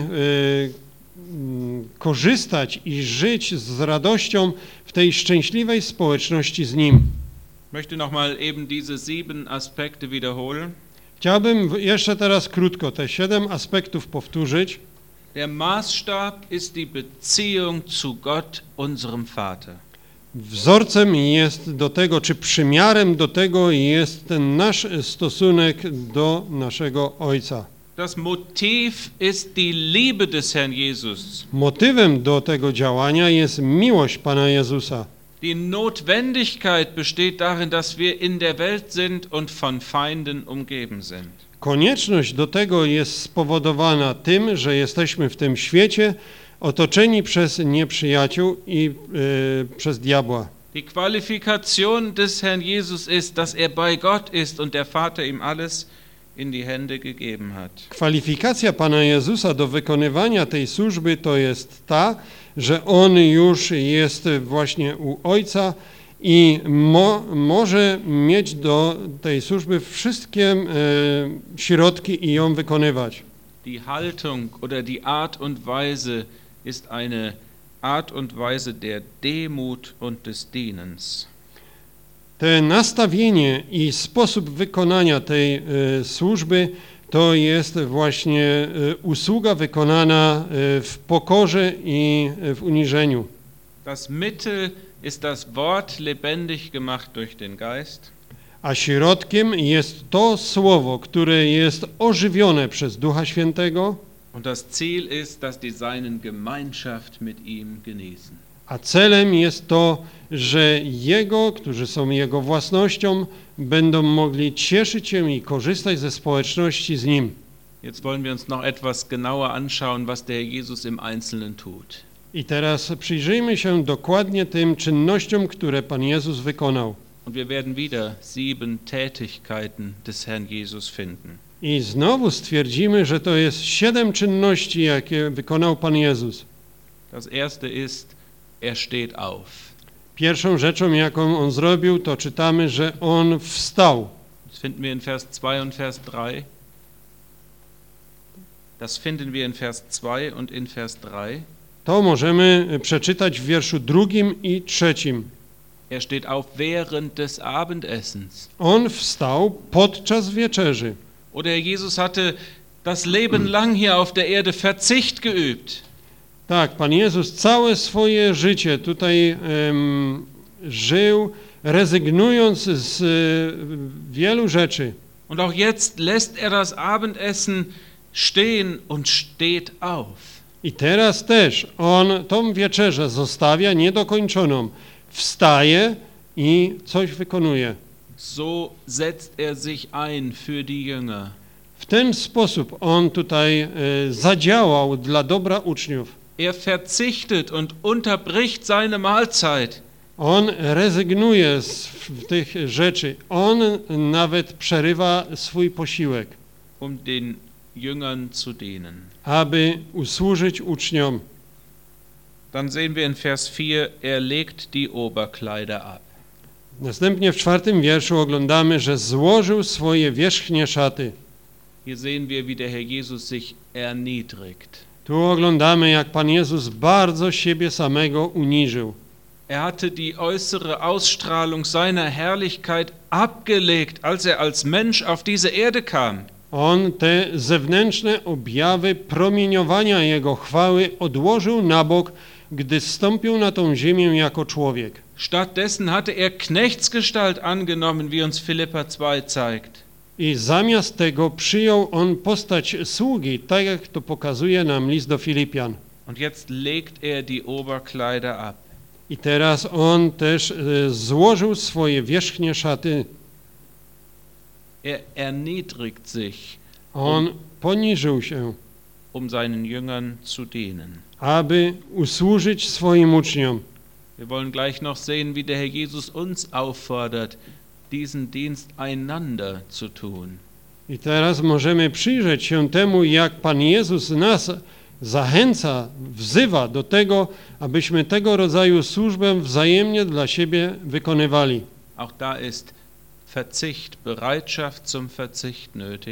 korzystać i żyć z radością w tej szczęśliwej społeczności z Nim. Ich möchte nochmal eben diese 7 Aspekte wiederholen. Chciałbym jeszcze teraz krótko te 7 aspektów powtórzyć. Der Maßstab ist die Beziehung zu Gott, unserem Vater. Wzorcem jest do tego, czy przymiarem do tego jest ten nasz stosunek do naszego Ojca. Das Motiv ist die Liebe des Herrn Jesus. Motywem do tego działania jest miłość Pana Jezusa. Die Notwendigkeit besteht darin, dass wir in der Welt sind und von Feinden umgeben sind. Konieczność do tego jest spowodowana tym, że jesteśmy w tym świecie otoczeni przez nieprzyjaciół i przez diabła. Die Qualifikation des Herrn Jesus ist, dass bei Gott ist und der Vater ihm alles in die Hände gegeben hat. Kwalifikacja Pana Jezusa do wykonywania tej służby to jest ta, że On już jest właśnie u Ojca i może mieć do tej służby wszystkie środki i ją wykonywać. Die Haltung oder die Art und Weise ist eine Art und Weise der Demut und des Dienens. Te nastawienie i sposób wykonania tej służby to jest właśnie usługa wykonana w pokorze i w uniżeniu. Das Mittel ist das Wort lebendig gemacht durch den Geist. A środkiem jest to słowo, które jest ożywione przez Ducha Świętego. Und das Ziel ist, dass die Seinen Gemeinschaft mit ihm genießen. A celem jest to, że Jego, którzy są Jego własnością, będą mogli cieszyć się i korzystać ze społeczności z Nim. Jetzt wollen wir uns noch etwas genauer anschauen, was der Herr Jesus im Einzelnen tut. I teraz przyjrzyjmy się dokładnie tym czynnościom, które Pan Jezus wykonał. Und wir werden wieder 7 Tätigkeiten des Herrn Jesus finden. I znowu stwierdzimy, że to jest 7 czynności, jakie wykonał Pan Jezus. Das erste ist, er steht auf. Pierwszą rzeczą, jaką On zrobił, to czytamy, że On wstał. Das finden wir in Vers 2 und Vers 3. Das finden wir in Vers 2 und in Vers 3. To możemy przeczytać w wierszu 2 i 3. Er steht auf während des Abendessens. On wstał podczas wieczerzy. Oder Jesus hatte das Leben lang hier auf der Erde Verzicht geübt. Tak, Pan Jezus całe swoje życie tutaj żył, rezygnując z wielu rzeczy. Und auch jetzt lässt er das Abendessen stehen und steht auf. I teraz też On tą wieczerzę zostawia niedokończoną. Wstaje i coś wykonuje. So setzt er sich ein für die Jünger. W ten sposób On tutaj zadziałał dla dobra uczniów. Er verzichtet und unterbricht seine Mahlzeit. On rezygnuje z tych rzeczy. On nawet przerywa swój posiłek, Um den Jüngern zu dienen. aby usłużyć uczniom. Dann sehen wir in Vers 4, er legt die Oberkleider ab. Następnie w 4 wierszu oglądamy, że złożył swoje wierzchnie szaty. Hier sehen wir, wie der Herr Jesus sich erniedrigt. Tu oglądamy, jak Pan Jezus bardzo siebie samego uniżył. Er hatte die äußere Ausstrahlung seiner Herrlichkeit abgelegt, als er als Mensch auf diese Erde kam. On te zewnętrzne objawy promieniowania Jego chwały odłożył na bok, gdy zstąpił na tą ziemię jako człowiek. Stattdessen hatte er Knechtsgestalt angenommen, wie uns Philippa 2 zeigt. I zamiast tego przyjął On postać sługi, tak jak to pokazuje nam list do Filipian. Und jetzt legt er die Oberkleider ab. I teraz On też złożył swoje wierzchnie szaty. Er erniedrigt sich, On poniżył się, um seinen Jüngern zu dienen. aby usłużyć swoim uczniom. Wir wollen gleich noch sehen, wie der Herr Jesus uns auffordert, diesen Dienst einander zu tun. I teraz możemy przyjrzeć się temu, jak Pan Jezus nas zachęca, wzywa do tego, abyśmy tego rodzaju służbę wzajemnie dla siebie wykonywali. Auch da ist Verzicht, Bereitschaft zum Verzicht nötig.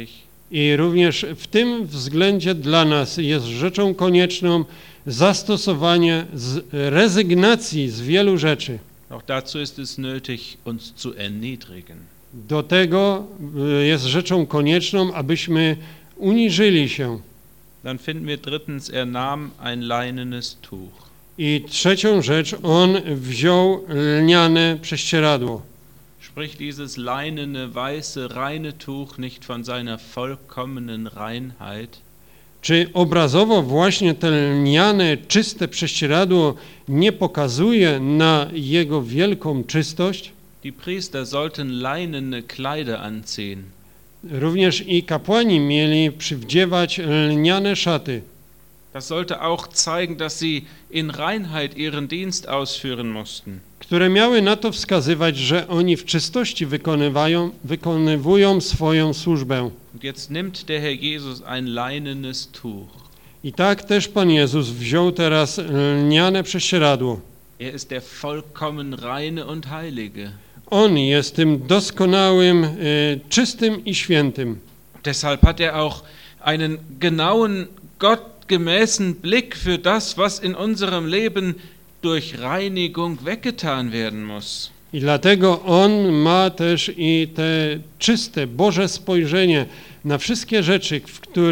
I również w tym względzie dla nas jest rzeczą konieczną zastosowanie rezygnacji z wielu rzeczy. Auch dazu ist es nötig, uns zu erniedrigen. Do tego jest rzeczą konieczną, abyśmy uniżyli się. Dann finden wir drittens, er nahm ein leinenes Tuch. I trzecią rzecz, on wziął lniane prześcieradło. Spricht dieses leinene, weiße, reine Tuch nicht von seiner vollkommenen Reinheit? Czy obrazowo właśnie te lniane, czyste prześcieradło nie pokazuje na jego wielką czystość? Die Priester sollten leinene Kleider anziehen. Również i kapłani mieli przywdziewać lniane szaty. Das sollte auch zeigen, dass sie in Reinheit ihren Dienst ausführen mussten. Które miały na to wskazywać, że oni w czystości wykonywują swoją służbę. Und jetzt nimmt der Herr Jesus ein leinenes Tuch. I tak też Pan Jezus wziął teraz lniane prześcieradło. Er ist der vollkommen reine und heilige. On jest tym doskonałym, czystym i świętym. Deshalb hat er auch einen genauen, gottgemäßen Blick für das, was in unserem Leben durch Reinigung weggetan werden muss. I dlatego on ma też i te czyste, Boże spojrzenie na wszystkie rzeczy,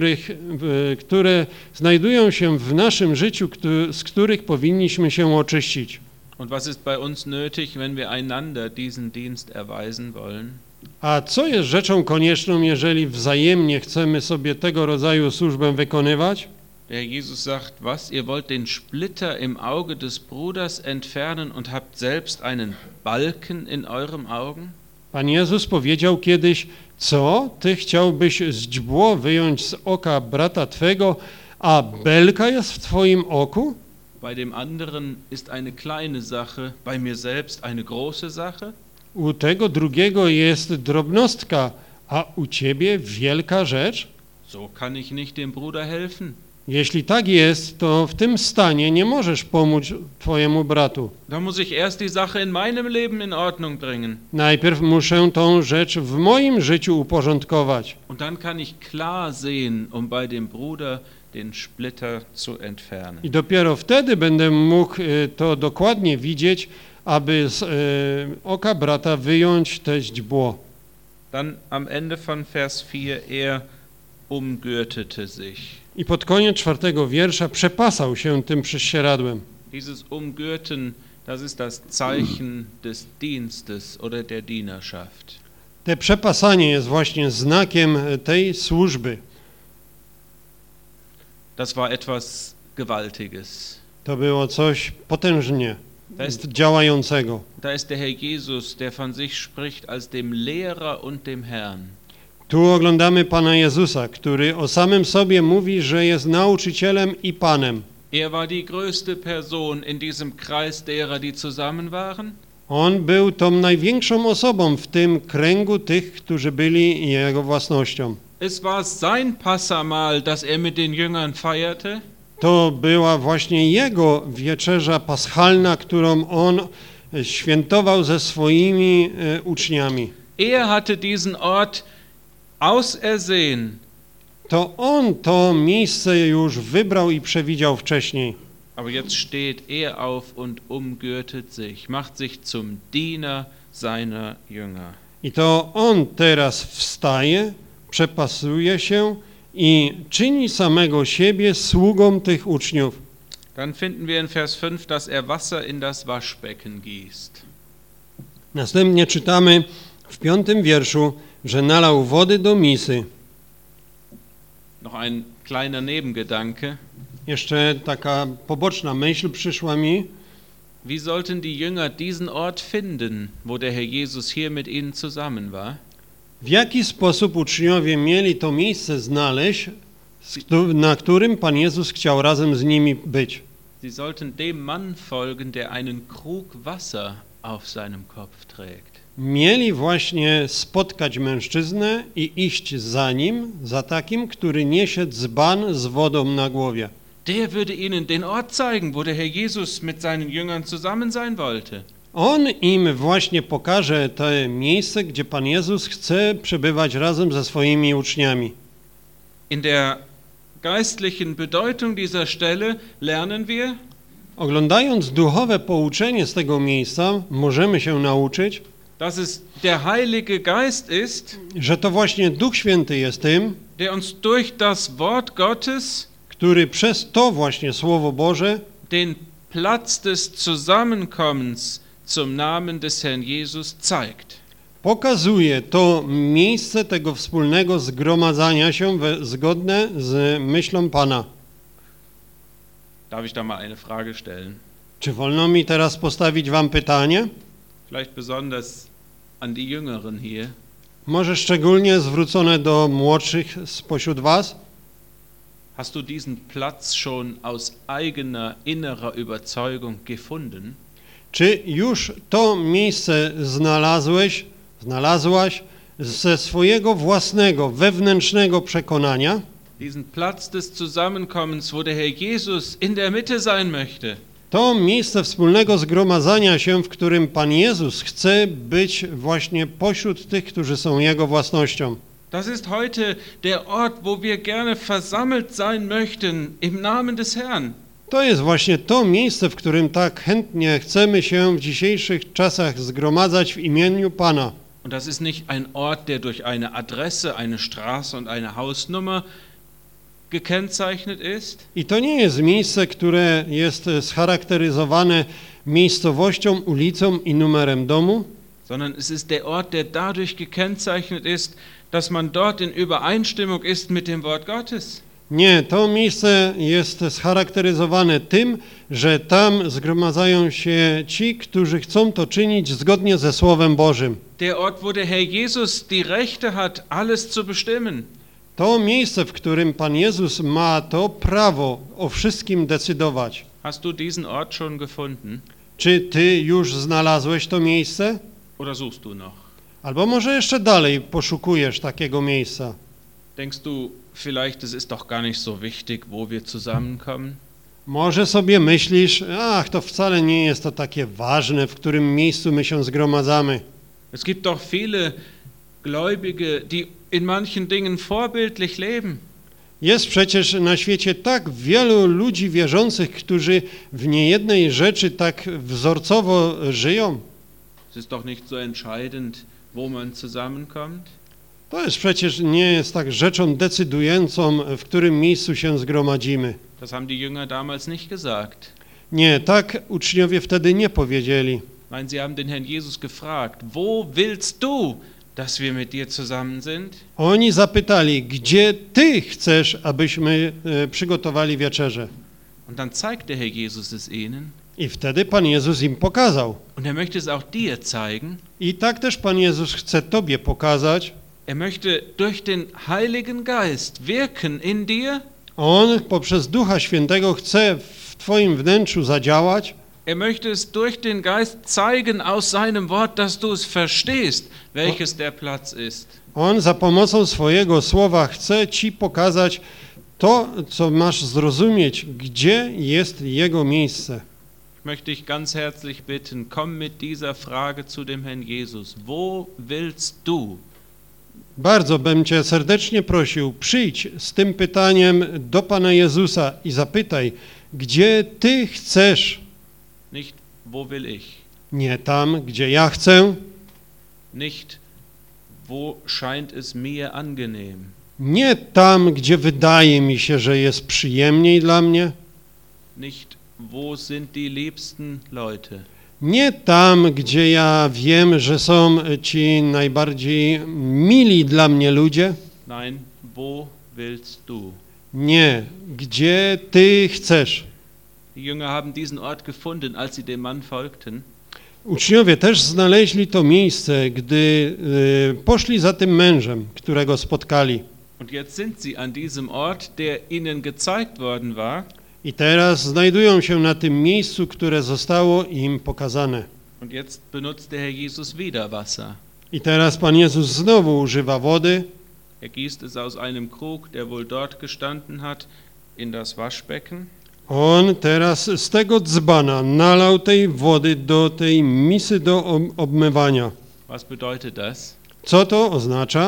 które znajdują się w naszym życiu, z których powinniśmy się oczyścić. Und was ist bei uns nötig, wenn wir einander diesen Dienst erweisen wollen? A co jest rzeczą konieczną, jeżeli wzajemnie chcemy sobie tego rodzaju służbę wykonywać? Der Jesus sagt, was, ihr wollt den Splitter im Auge des Bruders entfernen und habt selbst einen Balken in eurem Augen? Pan Jezus powiedział kiedyś, co, ty chciałbyś źdźbło wyjąć z oka brata twego, a belka jest w twoim oku? Bei dem anderen ist eine kleine Sache, bei mir selbst eine große Sache? U tego drugiego jest drobnostka, a u ciebie wielka rzecz? So kann ich nicht dem Bruder helfen. Jeśli tak jest, to w tym stanie nie możesz pomóc twojemu bratu. Da muss ich erst die Sache in meinem Leben in Ordnung bringen. Najpierw muszę tą rzecz w moim życiu uporządkować. Und dann kann ich klar sehen, bei dem Bruder den Splitter zu entfernen. I dopiero wtedy będę mógł to dokładnie widzieć, aby z oka brata wyjąć te źdźbło. Dann am Ende von Vers 4, er umgürtete sich. I pod koniec 4 wiersza przepasał się tym prześcieradłem. Dieses Umgürten, das ist das Zeichen des Dienstes oder der Dienerschaft. Te przepasanie jest właśnie znakiem tej służby. Das war etwas Gewaltiges. To było coś potężnie działającego. Da ist der Herr Jesus, der von sich spricht als dem Lehrer und dem Herrn. Tu oglądamy Pana Jezusa, który o samym sobie mówi, że jest nauczycielem i Panem. Er war die größte Person in diesem Kreis derer, die zusammen waren. On był tą największą osobą w tym kręgu tych, którzy byli jego własnością. Es war sein Passamahl, das er mit den Jüngern feierte. To była właśnie jego wieczerza paschalna, którą on świętował ze swoimi uczniami. Er hatte diesen Ort ausersehen. To on to miejsce już wybrał i przewidział wcześniej. Aber jetzt steht er auf und umgürtet sich, macht sich zum Diener seiner Jünger. I to on teraz wstaje, przepasuje się i czyni samego siebie sługą tych uczniów. Dann finden wir in Vers 5, dass er Wasser in das Waschbecken gießt. Następnie czytamy w 5 wierszu, że nalał wody do misy. Noch ein kleiner Nebengedanke. Jeszcze taka poboczna myśl przyszła mi. Wie sollten die Jünger diesen Ort finden, wo der Herr Jesus hier mit ihnen zusammen war? W jaki sposób uczniowie mieli to miejsce znaleźć, na którym Pan Jezus chciał razem z nimi być? Sie sollten dem Mann folgen, der einen Krug Wasser auf seinem Kopf trägt. Mieli właśnie spotkać mężczyznę i iść za nim, za takim, który niesie dzban z wodą na głowie. Der würde ihnen den Ort zeigen, wo der Herr Jesus mit seinen Jüngern zusammen sein wollte. On im właśnie pokaże to miejsce, gdzie Pan Jezus chce przebywać razem ze swoimi uczniami. In der geistlichen Bedeutung dieser Stelle lernen wir, Oglądając duchowe pouczenie z tego miejsca, możemy się nauczyć, dass es der Heilige Geist ist, że to właśnie Duch Święty jest tym, der uns durch das Wort Gottes który przez to właśnie Słowo Boże den Platz des Zusammenkommens zum Namen des Herrn Jesus zeigt. pokazuje to miejsce tego wspólnego zgromadzania się zgodne z myślą Pana. Darf ich da mal eine Frage stellen? Czy wolno mi teraz postawić wam pytanie? Vielleicht besonders an die Jüngeren hier. Może szczególnie zwrócone do młodszych spośród was? Hast du diesen Platz schon aus eigener innerer Überzeugung gefunden? Czy już to miejsce znalazłaś ze swojego własnego, wewnętrznego przekonania? Diesen Platz des Zusammenkommens, wo der Herr Jesus in der Mitte sein möchte. To miejsce wspólnego zgromadzania się, w którym Pan Jezus chce być właśnie pośród tych, którzy są Jego własnością. Das ist heute der Ort, wo wir gerne versammelt sein möchten im Namen des Herrn. To jest właśnie to miejsce, w którym tak chętnie chcemy się w dzisiejszych czasach zgromadzać w imieniu Pana. Und das ist nicht ein Ort, der durch eine Adresse, eine Straße und eine Hausnummer gekennzeichnet ist. I to nie jest miejsce, które jest scharakteryzowane miejscowością, ulicą i numerem domu, Sondern es ist der Ort, der dadurch gekennzeichnet ist, dass man dort in Übereinstimmung ist mit dem Wort Gottes. Nie, to miejsce jest scharakteryzowane tym, że tam zgromadzają się ci, którzy chcą to czynić zgodnie ze Słowem Bożym. Der Ort, wo der Herr Jesus die Rechte hat, alles zu bestimmen. To miejsce, w którym Pan Jezus ma to prawo o wszystkim decydować. Hast du diesen Ort schon gefunden? Czy ty już znalazłeś to miejsce? Oder suchst du noch? Albo może jeszcze dalej poszukujesz takiego miejsca? Denkst du vielleicht, es ist doch gar nicht so wichtig, wo wir zusammenkommen? Może sobie myślisz, ach, to wcale nie jest to takie ważne, w którym miejscu my się zgromadzamy. Es gibt doch viele Gläubige, die in manchen Dingen vorbildlich leben. Jest przecież na świecie tak wielu ludzi wierzących, którzy w niejednej rzeczy tak wzorcowo żyją. Es ist doch nicht so entscheidend, wo man zusammenkommt. To jest przecież nie jest tak rzeczą decydującą, w którym miejscu się zgromadzimy. Das haben die Jünger damals nicht gesagt. Nie, tak uczniowie wtedy nie powiedzieli. Nein, sie haben den Herrn Jesus gefragt, wo willst du, dass wir mit dir zusammen sind? Oni zapytali, gdzie Ty chcesz, abyśmy przygotowali wieczerzę? Und dann zeigt der Herr Jesus es ihnen. I wtedy Pan Jezus im pokazał. Und er möchte es auch dir zeigen. I tak też Pan Jezus chce Tobie pokazać. Er möchte durch den Heiligen Geist wirken in dir. On poprzez Ducha Świętego chce w Twoim wnętrzu zadziałać. Er möchte es durch den Geist zeigen aus seinem Wort, dass du es verstehst, welches der Platz ist. On za pomocą swojego słowa chce Ci pokazać to, co masz zrozumieć, gdzie jest Jego miejsce. Ich möchte dich ganz herzlich bitten, komm mit dieser Frage zu dem Herrn Jesus. Wo willst du? Bardzo bym Cię serdecznie prosił, przyjdź z tym pytaniem do Pana Jezusa i zapytaj, gdzie Ty chcesz? Nicht, wo will ich? Nie tam, gdzie ja chcę, Nicht, wo scheint es mir angenehm? nie tam, gdzie wydaje mi się, że jest przyjemniej dla mnie, Nicht, wo sind die liebsten Leute? nie tam, gdzie ja wiem, że są ci najbardziej mili dla mnie ludzie, Nein, wo willst du? nie, gdzie Ty chcesz. Die Jünger haben diesen Ort gefunden, als sie dem Mann folgten. Uczniowie też znaleźli to miejsce, gdy poszli za tym mężem, którego spotkali. Und jetzt sind sie an diesem Ort, der ihnen gezeigt worden war. I teraz znajdują się na tym miejscu, które zostało im pokazane. Und jetzt benutzt der Herr Jesus wieder Wasser. I teraz Pan Jezus znowu używa wody. Er gießt es aus einem Krug, der wohl dort gestanden hat, in das Waschbecken. On teraz z tego dzbana nalał tej wody do tej misy do obmywania. Was bedeutet das? Co to oznacza?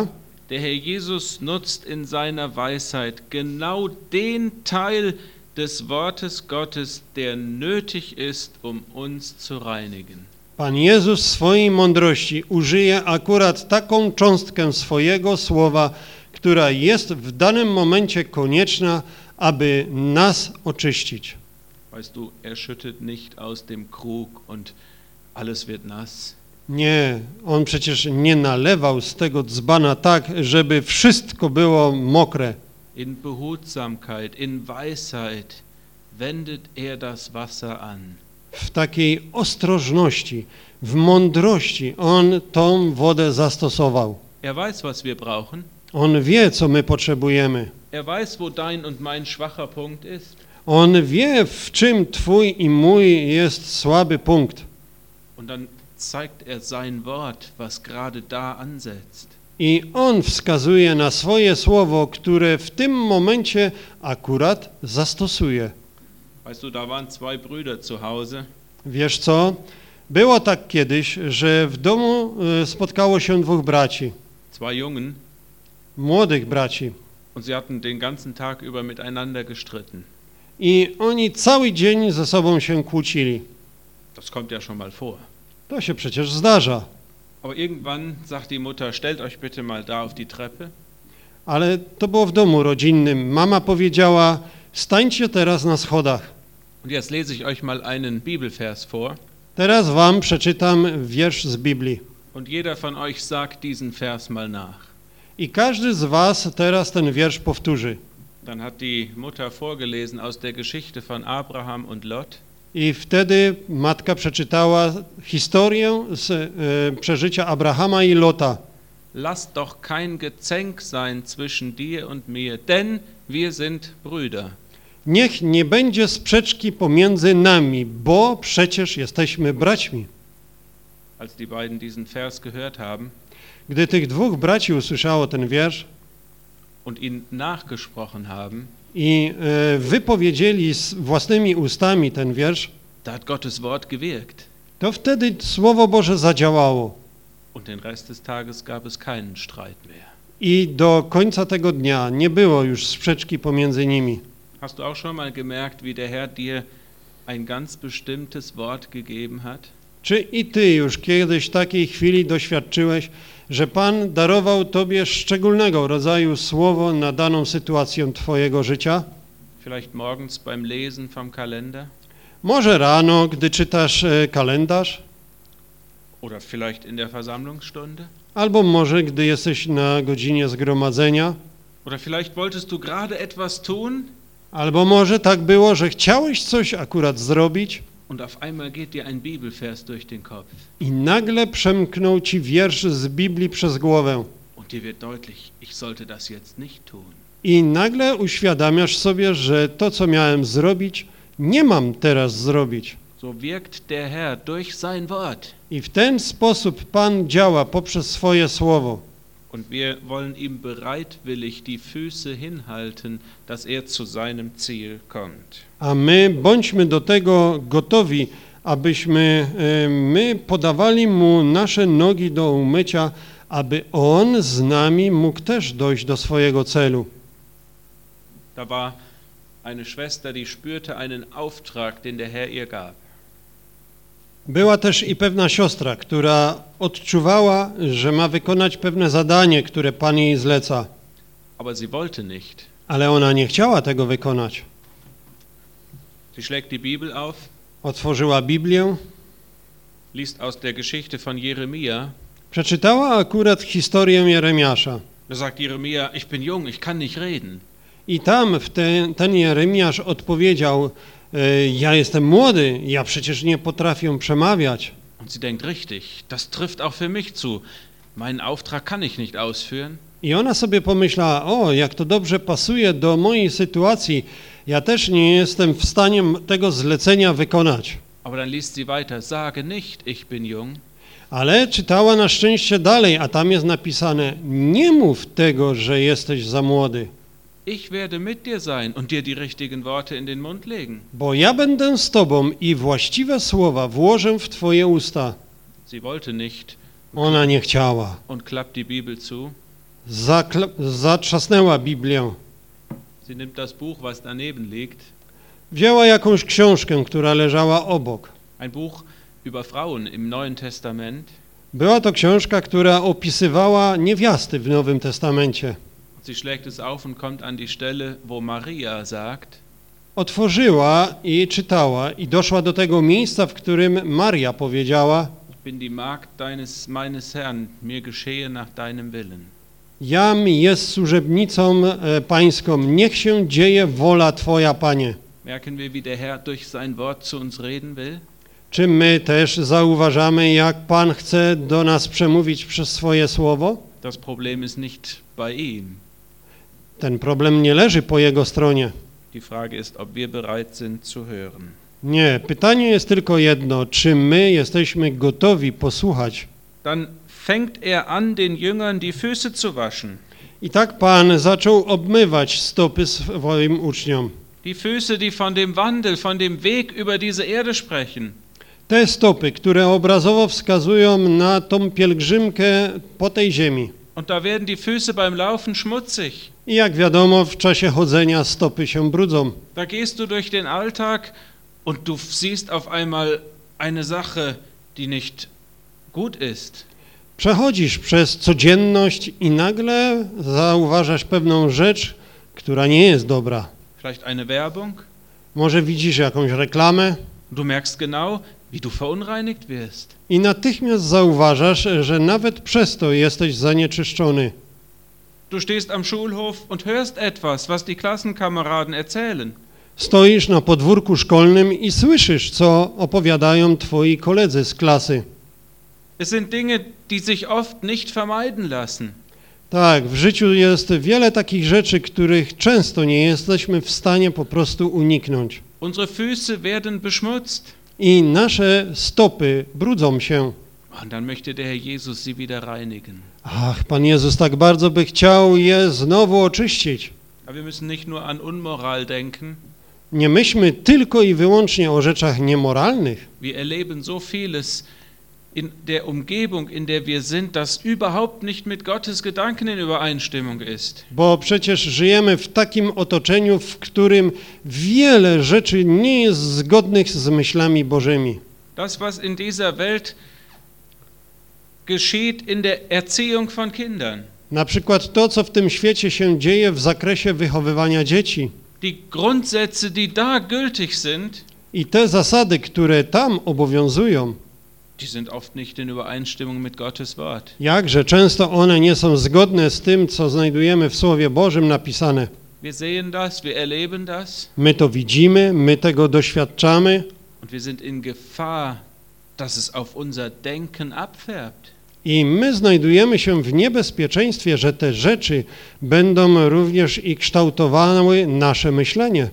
Der Herr Jesus nutzt in seiner Weisheit genau den Teil des Wortes Gottes, der nötig ist, uns zu reinigen. Pan Jezus w swojej mądrości użyje akurat taką cząstkę swojego słowa, która jest w danym momencie konieczna, aby nas oczyścić. Weißt du, schüttet nicht aus dem Krug und alles wird nass. Nie, on przecież nie nalewał z tego dzbana tak, żeby wszystko było mokre. In Behutsamkeit, in Weisheit wendet das Wasser an. W takiej ostrożności, w mądrości on tą wodę zastosował. Weiß, was wir brauchen. On wie, co my potrzebujemy. Weiß, wo dein und mein schwacher Punkt ist. On wie, w czym twój i mój jest słaby punkt. Und dann zeigt sein Wort, was gerade da ansetzt. I on wskazuje na swoje słowo, które w tym momencie akurat zastosuje. Weißt du, da waren zwei Brüder zu Hause. Wiesz co? Było tak kiedyś, że w domu spotkało się dwóch braci, Zwei Jungen. młodych braci. Und sie hatten den ganzen Tag über miteinander gestritten. I oni cały dzień ze sobą się kłócili. Das kommt ja schon mal vor. To się przecież zdarza. Aber irgendwann sagt die Mutter, stellt euch bitte mal da auf die Treppe. Ale to było w domu rodzinnym. Mama powiedziała, stańcie teraz na schodach. Und jetzt lese ich euch mal einen Bibelvers vor. Teraz wam przeczytam wiersz z Biblii. Und jeder von euch sagt diesen Vers mal nach. I każdy z was teraz ten wiersz powtórzy. Dann hat die Mutter vorgelesen aus der Geschichte von Abraham und Lot. I wtedy matka przeczytała historię z przeżycia Abrahama i Lota. Lass doch kein Gezänk sein zwischen dir und mir, denn wir sind Brüder. Niech nie będzie sprzeczki pomiędzy nami, bo przecież jesteśmy braćmi. Als die beiden diesen Vers gehört haben Gdy tych dwóch braci usłyszało ten wiersz und ihn nachgesprochen haben, i wypowiedzieli własnymi ustami ten wiersz, da hat Gottes Wort gewirkt. to wtedy Słowo Boże zadziałało. Und den Rest des Tages gab es keinen Streit mehr. I do końca tego dnia nie było już sprzeczki pomiędzy nimi. Hast du auch schon mal gemerkt, wie der Herr dir ein ganz bestimmtes Wort gegeben hat? Czy i ty już kiedyś takiej chwili doświadczyłeś, że Pan darował tobie szczególnego rodzaju słowo na daną sytuację twojego życia? Vielleicht morgens beim Lesen vom Kalender? Może rano, gdy czytasz kalendarz, Oder vielleicht in der Versammlungsstunde? albo może gdy jesteś na godzinie zgromadzenia, Oder vielleicht wolltest du gerade etwas tun albo może tak było, że chciałeś coś akurat zrobić und auf einmal geht dir ein Bibelvers durch den Kopf i nagle przemknął ci wiersz z Biblii przez głowę und dir wird deutlich, ich sollte das jetzt nicht tun. i nagle uświadamiasz sobie, że to, co miałem zrobić, nie mam teraz zrobić. So wirkt der Herr durch sein Wort. I w ten sposób Pan działa poprzez swoje słowo. Und wir wollen ihm bereitwillig die Füße hinhalten, dass zu seinem Ziel kommt. A my bądźmy do tego gotowi, abyśmy my podawali Mu nasze nogi do umycia, aby On z nami mógł też dojść do swojego celu. Da war eine Schwester, die spürte einen Auftrag, den der Herr ihr gab. Była też i pewna siostra, która odczuwała, że ma wykonać pewne zadanie, które Pan jej zleca, Aber sie wollte nicht. ale ona nie chciała tego wykonać. Sie schlägt die Bibel auf, Otworzyła Biblię, liest aus der Geschichte von Jeremia. przeczytała akurat historię Jeremiasza. Da sagt Jeremia, ich bin jung, ich kann nicht reden. I tam ten Jeremiasz odpowiedział, ja jestem młody, ja przecież nie potrafię przemawiać. Und sie denkt, richtig, das trifft auch für mich zu. Meinen Auftrag kann ich nicht ausführen. I ona sobie pomyślała, o, jak to dobrze pasuje do mojej sytuacji, ja też nie jestem w stanie tego zlecenia wykonać. Aber dann liest sie weiter, sage nicht, ich bin jung. Ale czytała na szczęście dalej, a tam jest napisane, nie mów tego, że jesteś za młody, Ich werde mit dir sein und dir die richtigen Worte in den Mund legen. bo ja będę z tobą i właściwe słowa włożę w twoje usta. Sie wollte nicht Ona nie chciała. und klappt die Bibel zu. zatrzasnęła Biblię. Sie nimmt das Buch, was daneben liegt, Wzięła jakąś książkę, która leżała obok. ein Buch über Frauen im Neuen Testament. Była to książka, która opisywała niewiasty w Nowym Testamencie. Sie schlägt es auf und kommt an die Stelle, wo Maria sagt, Otworzyła i czytała i doszła do tego miejsca, w którym Maria powiedziała: ich bin die Magd meines Herrn, mir geschehe nach deinem Willen. Jam jest służebnicą pańską, niech się dzieje wola Twoja, Panie. Merken wir, wie der Herr durch sein Wort zu uns reden will? Czy my też zauważamy, jak Pan chce do nas przemówić przez swoje słowo? Das Problem ist nicht bei ihm. Ten problem nie leży po Jego stronie. Die Frage ist, ob wir bereit sind zu hören. Nie, pytanie jest tylko jedno, czy my jesteśmy gotowi posłuchać? Dann fängt er an, den Jüngern die Füße zu waschen. I tak Pan zaczął obmywać stopy swoim uczniom. Die Füße, die von dem Wandel, von dem Weg über diese Erde sprechen. Te stopy, które obrazowo wskazują na tą pielgrzymkę po tej ziemi. Und da werden die Füße beim Laufen schmutzig. I jak wiadomo, w czasie chodzenia stopy się brudzą. Da gehst du durch den Alltag und du siehst auf einmal eine Sache, die nicht gut ist. Przechodzisz przez codzienność i nagle zauważasz pewną rzecz, która nie jest dobra. Vielleicht eine Werbung. Może widzisz jakąś reklamę Du merkst genau, wie du verunreinigt wirst. i natychmiast zauważasz, że nawet przez to jesteś zanieczyszczony. Du stehst am Schulhof und hörst etwas, was die Klassenkameraden erzählen. Stoisz na podwórku szkolnym i słyszysz, co opowiadają twoi koledzy z klasy. Es sind Dinge, die sich oft nicht vermeiden lassen. Tak, w życiu jest wiele takich rzeczy, których często nie jesteśmy w stanie po prostu uniknąć. Unsere Füße werden beschmutzt. I nasze stopy brudzą się. Und dann möchte der Herr Jesus sie wieder reinigen. Ach, Pan Jezus tak bardzo by chciał je znowu oczyścić. Aber wir müssen nicht nur an Unmoral denken. Nie myślmy tylko i wyłącznie o rzeczach niemoralnych. Wir erleben so vieles in der Umgebung, in der wir sind, das überhaupt nicht mit Gottes Gedanken in Übereinstimmung ist. Bo przecież żyjemy w takim otoczeniu, w którym wiele rzeczy nie jest zgodnych z myślami Bożymi. Das, was in dieser Welt geschieht in der Erziehung von Kindern. Na przykład to, co w tym świecie się dzieje w zakresie wychowywania dzieci. Die Grundsätze, die da gültig sind, I te zasady, które tam obowiązują, die sind oft nicht in Übereinstimmung mit Gottes Wort. jakże często one nie są zgodne z tym, co znajdujemy w Słowie Bożym napisane. Wir sehen das, wir erleben das My to widzimy, my tego doświadczamy und wir sind in Gefahr, dass es auf unser Denken abfärbt. i my znajdujemy się w niebezpieczeństwie, że te rzeczy będą również i kształtowały nasze myślenie.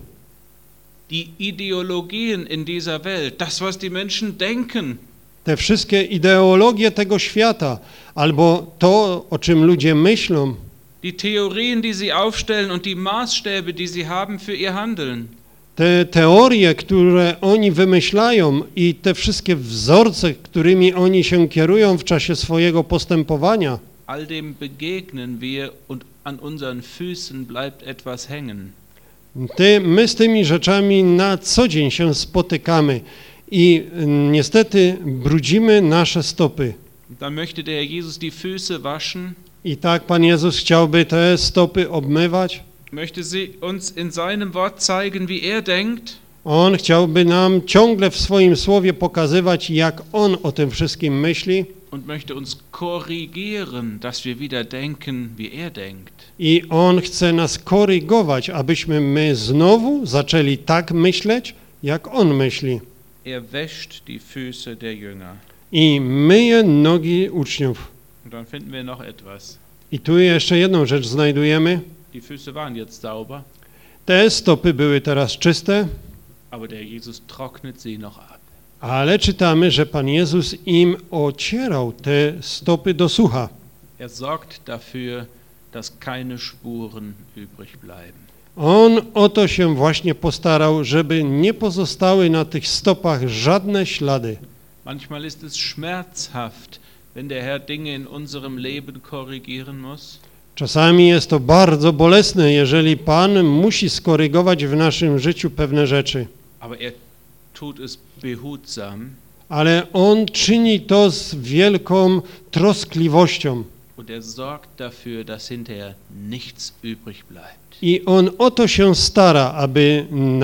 Die Ideologien in dieser Welt, das, was die Menschen denken, Te wszystkie ideologie tego świata, albo to, o czym ludzie myślą, die Theorien, die sie aufstellen und die Maßstäbe, die sie haben für ihr Handeln, te teorie, które oni wymyślają i te wszystkie wzorce, którymi oni się kierują w czasie swojego postępowania, all dem begegnen wir und an unseren Füßen bleibt etwas hängen. my z tymi rzeczami na co dzień się spotykamy i niestety brudzimy nasze stopy. Dann möchte der Herr Jesus die Füße waschen, I tak Pan Jezus chciałby te stopy obmywać. möchte sie uns in seinem Wort zeigen, wie er denkt. On chciałby nam ciągle w swoim słowie pokazywać, jak On o tym wszystkim myśli Und möchte uns korrigieren, dass wir wieder denken, wie er denkt. i On chce nas korygować, abyśmy my znowu zaczęli tak myśleć, jak On myśli. Er wäscht die Füße der Jünger. I myje nogi uczniów. Und dann finden wir noch etwas. I tu jeszcze jedną rzecz znajdujemy. Die Füße waren jetzt sauber, Te stopy były teraz czyste, aber der Jesus trocknet sie noch ab. ale czytamy, że Pan Jezus im ocierał te stopy do sucha. Er sorgt dafür, dass keine Spuren übrig bleiben. On o to się właśnie postarał, żeby nie pozostały na tych stopach żadne ślady. Manchmal ist es schmerzhaft, wenn der Herr Dinge in unserem Leben korrigieren muss. Czasami jest to bardzo bolesne, jeżeli Pan musi skorygować w naszym życiu pewne rzeczy. Aber er tut es behutsam Ale On czyni to z wielką troskliwością. und er sorgt dafür, dass hinterher nichts übrig bleibt. I On o to się stara, aby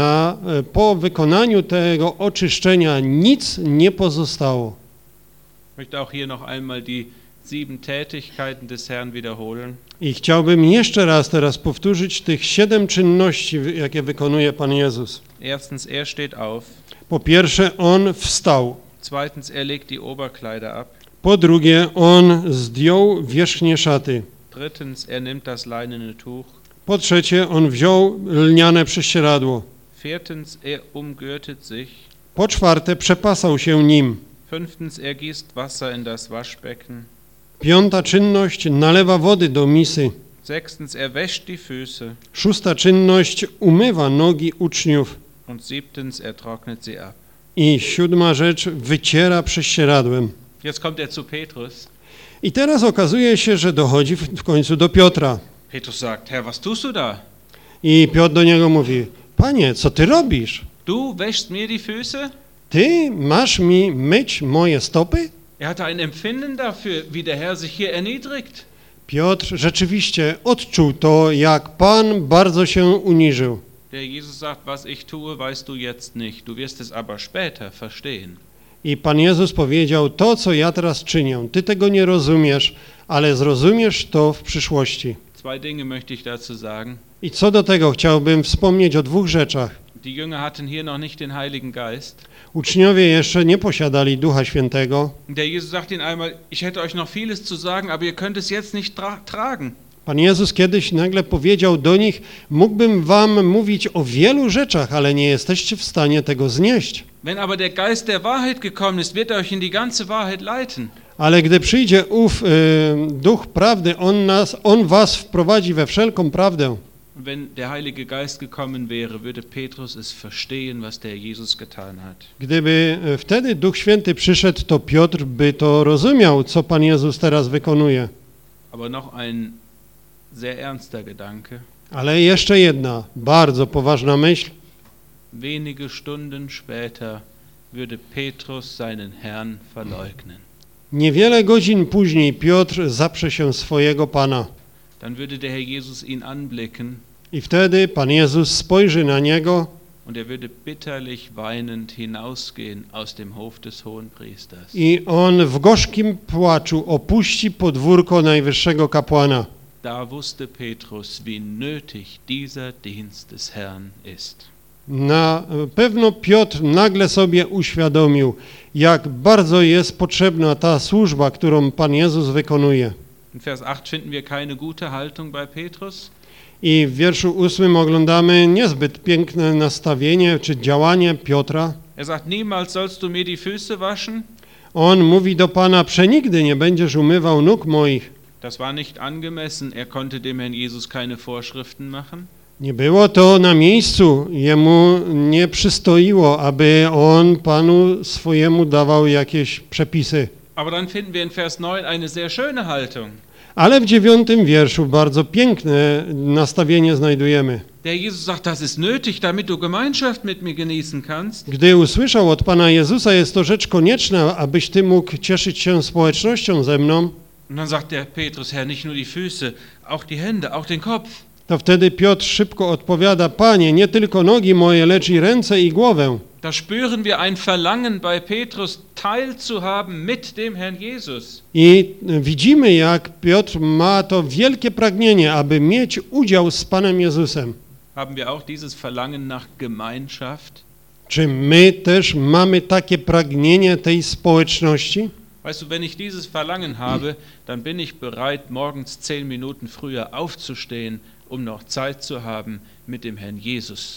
po wykonaniu tego oczyszczenia nic nie pozostało. Ich möchte auch hier noch einmal die 7 Tätigkeiten des Herrn wiederholen. I chciałbym jeszcze raz teraz powtórzyć tych 7 czynności, jakie wykonuje Pan Jezus. Erstens, er steht auf. Po pierwsze, On wstał. Zweitens, er legt die Oberkleider ab. Po drugie, On zdjął wierzchnie szaty. Drittens, er nimmt das leinene Tuch. Po trzecie, On wziął lniane prześcieradło. Viertens, er umgürtet sich. Po czwarte, przepasał się nim. Fünftens, er gießt Wasser in das Waschbecken. Piąta czynność, nalewa wody do misy. Sechstens, er wäscht die Füße. Szósta czynność, umywa nogi uczniów. Und siebtens, er trocknet sie ab. I siódma rzecz, wyciera prześcieradłem. Jetzt kommt er zu Petrus. I teraz okazuje się, że dochodzi w końcu do Piotra. Petrus sagt, Herr, was tust du da? I Piotr do niego mówi, Panie, co ty robisz? Du wäschst mir die Füße? Ty masz mi myć moje stopy? Er hatte ein Empfinden dafür, wie der Herr sich hier erniedrigt. Piotr rzeczywiście odczuł to, jak Pan bardzo się uniżył. Der Jesus sagt, was ich tue, weißt du jetzt nicht. Du wirst es aber später verstehen. I Pan Jezus powiedział, to co ja teraz czynię, ty tego nie rozumiesz, ale zrozumiesz to w przyszłości. Zwei Dinge möchte ich dazu sagen. I co do tego chciałbym wspomnieć o 2 rzeczach. Die Jünger hatten hier noch nicht den Heiligen Geist. Uczniowie jeszcze nie posiadali Ducha Świętego. Der Jesus sagt ihnen einmal, ich hätte euch noch vieles zu sagen, aber ihr könnt es jetzt nicht tragen. Pan Jezus kiedyś nagle powiedział do nich, mógłbym wam mówić o wielu rzeczach, ale nie jesteście w stanie tego znieść. Wenn aber der Geist der Wahrheit gekommen ist, wird er euch in die ganze Wahrheit leiten. Ale gdy przyjdzie Duch Prawdy, On was wprowadzi we wszelką prawdę. Wenn der Heilige Geist gekommen wäre, würde Petrus es verstehen, was der Jesus getan hat. Gdyby wtedy Duch Święty przyszedł, to Piotr by to rozumiał, co Pan Jezus teraz wykonuje. Aber noch ein sehr ernster Gedanke. Ale jeszcze jedna bardzo poważna myśl. Wenige Stunden später würde Petrus seinen Herrn verleugnen. Niewiele godzin później Piotr zaprze się swojego Pana. Dann würde der Herr Jesus ihn anblicken I wtedy Pan Jezus spojrzy na niego und er würde bitterlich weinend hinausgehen aus dem Hof des Hohenpriesters. i On w gorzkim płaczu opuści podwórko najwyższego kapłana. Da wusste Petrus, wie nötig dieser Dienst des Herrn ist. Na pewno Piotr nagle sobie uświadomił, jak bardzo jest potrzebna ta służba, którą Pan Jezus wykonuje. In Vers 8 finden wir keine gute Haltung bei Petrus. I w wierszu 8 oglądamy niezbyt piękne nastawienie czy działanie Piotra. Er sagt, niemals sollst du mir die Füße waschen. On mówi do Pana, przenigdy nie będziesz umywał nóg moich. Das war nicht angemessen. Er konnte dem Herrn Jesus keine Vorschriften machen. Nie było to na miejscu, jemu nie przystoiło, aby on Panu swojemu dawał jakieś przepisy. Aber dann finden wir in Vers 9 eine sehr schöne Haltung. Ale w 9 wierszu bardzo piękne nastawienie znajdujemy. Der Jesus sagt, das ist nötig, damit du Gemeinschaft mit mir genießen kannst. Gdy usłyszał od Pana Jezusa, jest to rzecz konieczna, abyś Ty mógł cieszyć się społecznością ze mną, Und dann sagt der Petrus, Herr, nicht nur die Füße, auch die Hände, auch den Kopf. to wtedy Piotr szybko odpowiada, Panie, nie tylko nogi moje, lecz i ręce i głowę. Da spüren wir ein Verlangen bei Petrus, teilzuhaben mit dem Herrn Jesus. I widzimy, jak Piotr ma to wielkie pragnienie, aby mieć udział z Panem Jezusem. Haben wir auch dieses Verlangen nach Gemeinschaft? Czy my też mamy takie pragnienie tej społeczności? Weißt du, wenn ich dieses Verlangen habe, dann bin ich bereit, morgens 10 Minuten früher aufzustehen, um noch Zeit zu haben mit dem Herrn Jesus.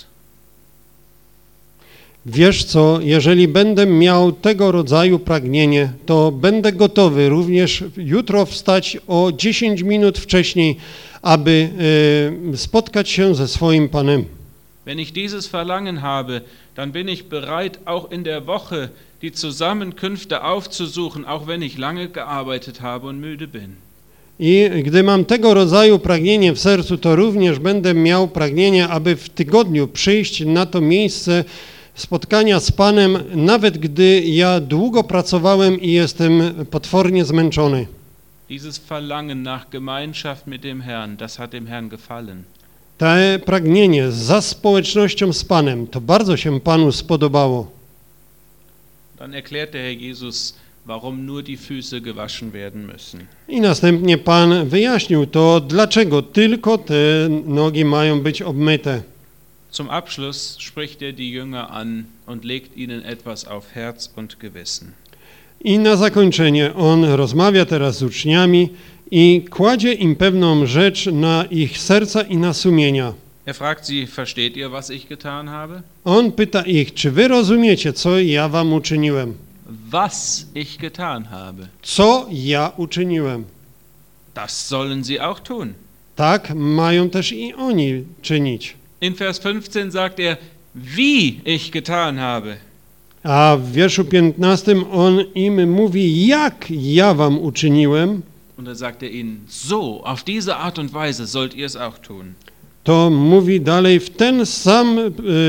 Wiesz co, jeżeli będę miał tego rodzaju pragnienie, to będę gotowy również jutro wstać o 10 minut wcześniej, aby spotkać się ze swoim Panem. Wenn ich dieses Verlangen habe, dann bin ich bereit, auch in der Woche die Zusammenkünfte aufzusuchen, auch wenn ich lange gearbeitet habe und müde bin. I gdy mam tego rodzaju pragnienie w sercu, to również będę miał pragnienie, aby w tygodniu przyjść na to miejsce spotkania z Panem, nawet gdy ja długo pracowałem i jestem potwornie zmęczony. Dieses Verlangen nach Gemeinschaft mit dem Herrn, das hat dem Herrn gefallen. To pragnienie za społecznością z Panem, to bardzo się Panu spodobało. Dann erklärt der Herr Jesus, warum nur die Füße gewaschen werden müssen. I następnie Pan wyjaśnił to, dlaczego tylko te nogi mają być obmyte. Zum Abschluss spricht er die Jünger an und legt ihnen etwas auf Herz und Gewissen. I na zakończenie on rozmawia teraz z uczniami i kładzie im pewną rzecz na ich serca i na sumienia. Er fragt sie, versteht ihr, was ich getan habe? On pyta ich, czy wy rozumiecie, co ja wam uczyniłem? Was ich getan habe, Co ja uczyniłem? das sollen sie auch tun. Tak mają też i oni czynić. In Vers 15 sagt er, wie ich getan habe. A w wierszu 15 on im mówi, jak ja wam uczyniłem, Und da sagt er ihnen, so, auf diese Art und Weise sollt ihr es auch tun. to mówi dalej w ten sam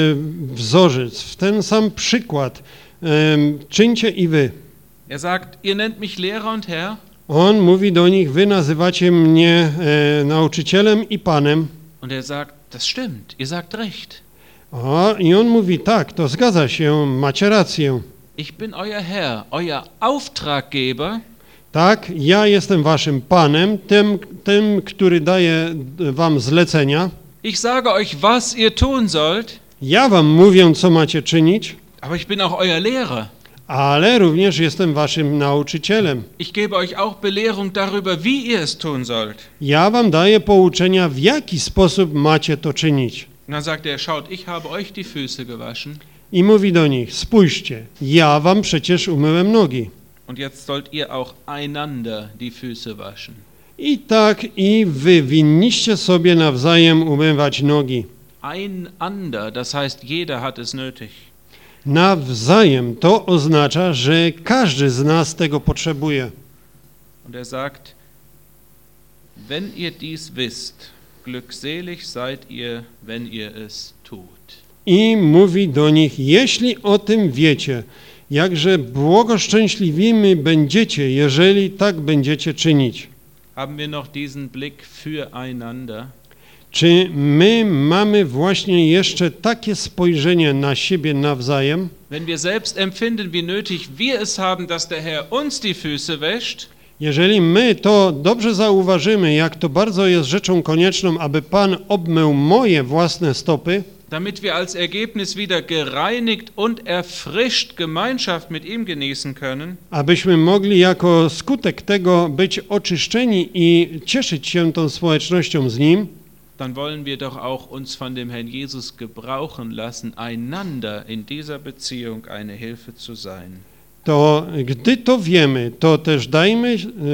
wzorzec, w ten sam przykład czyńcie i wy. Er sagt, ihr nennt mich Lehrer und Herr, On mówi do nich, wy nazywacie mnie nauczycielem i Panem. und er sagt, das stimmt, ihr sagt recht. I on mówi, tak, to zgadza się, macie rację. Ich bin euer Herr, euer Auftraggeber, Tak, ja jestem waszym Panem, tym, który daje wam zlecenia. ich sage euch, was ihr tun sollt, Ja wam mówię, co macie czynić, aber ich bin auch euer Lehrer. ale również jestem waszym nauczycielem. Ich gebe euch auch Belehrung darüber, wie ihr es tun sollt. Ja wam daję pouczenia, w jaki sposób macie to czynić. Und dann sagt er, schaut, ich habe euch die Füße gewaschen I mówi do nich, spójrzcie, ja wam przecież umyłem nogi. und jetzt sollt ihr auch einander die Füße waschen. I tak i wy winniście sobie nawzajem umywać nogi. Einander, das heißt, jeder hat es nötig. Nawzajem to oznacza, że każdy z nas tego potrzebuje. Und er sagt, wenn ihr dies wisst, glückselig seid ihr, wenn ihr es tut. I mówi do nich, jeśli o tym wiecie, jakże błogoszczęśliwimi będziecie, jeżeli tak będziecie czynić. Haben wir noch diesen Blick füreinander? Czy my mamy właśnie jeszcze takie spojrzenie na siebie nawzajem? Wenn wir selbst empfinden, wie nötig wir es haben, dass der Herr uns die Füße wäscht, Jeżeli my to dobrze zauważymy, jak to bardzo jest rzeczą konieczną, aby Pan obmył moje własne stopy, damit wir als Ergebnis wieder gereinigt und erfrischt Gemeinschaft mit ihm genießen können, abyśmy mogli jako skutek tego być oczyszczeni i cieszyć się tą społecznością z Nim, dann wollen wir doch auch uns von dem Herrn Jesus gebrauchen lassen, einander in dieser Beziehung eine Hilfe zu sein. to gdy to wiemy, to też dajmy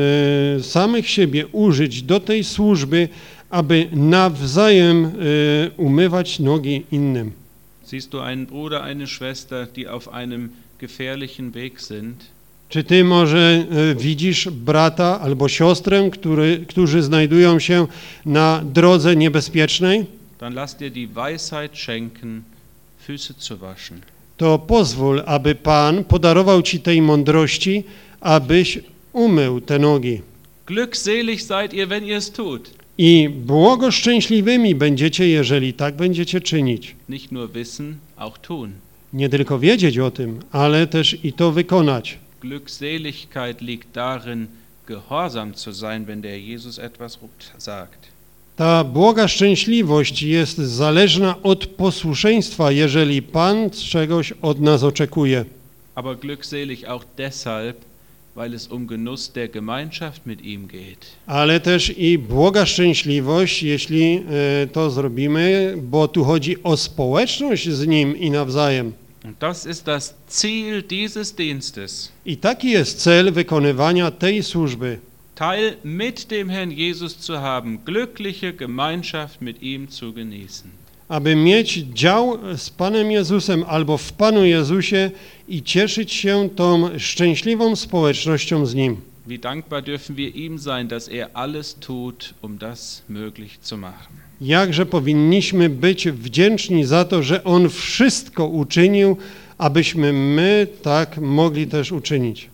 samych siebie użyć do tej służby, aby nawzajem umywać nogi innym. Siehst du einen Bruder, eine Schwester, die auf einem gefährlichen Weg sind? Czy ty może widzisz brata albo siostrę, którzy znajdują się na drodze niebezpiecznej? Dann lass dir die Weisheit schenken, Füße zu waschen. To pozwól, aby Pan podarował ci tej mądrości, abyś umył te nogi. Glückselig seid ihr, wenn ihr es tut. I błogoszczęśliwymi będziecie, jeżeli tak będziecie czynić. Nicht nur wissen, auch tun. Nie tylko wiedzieć o tym, ale też i to wykonać. Glückseligkeit liegt darin, gehorsam zu sein, wenn der Jesus etwas sagt. Ta błoga szczęśliwość jest zależna od posłuszeństwa, jeżeli Pan czegoś od nas oczekuje. Aber glückselig auch deshalb, weil es um Genuss der Gemeinschaft mit ihm geht. Ale też i błoga szczęśliwość, jeśli to zrobimy, bo tu chodzi o społeczność z Nim i nawzajem. Und das ist das Ziel dieses Dienstes. I taki jest cel wykonywania tej służby. Teil mit dem Herrn Jesus zu haben, glückliche Gemeinschaft mit ihm zu genießen. Aby mieć dział z Panem Jezusem albo w Panu Jezusie i cieszyć się tą szczęśliwą społecznością z Nim. Wie dankbar dürfen wir ihm sein, dass er alles tut, um das möglich zu machen. Jakże powinniśmy być wdzięczni za to, że On wszystko uczynił, abyśmy my tak mogli też uczynić.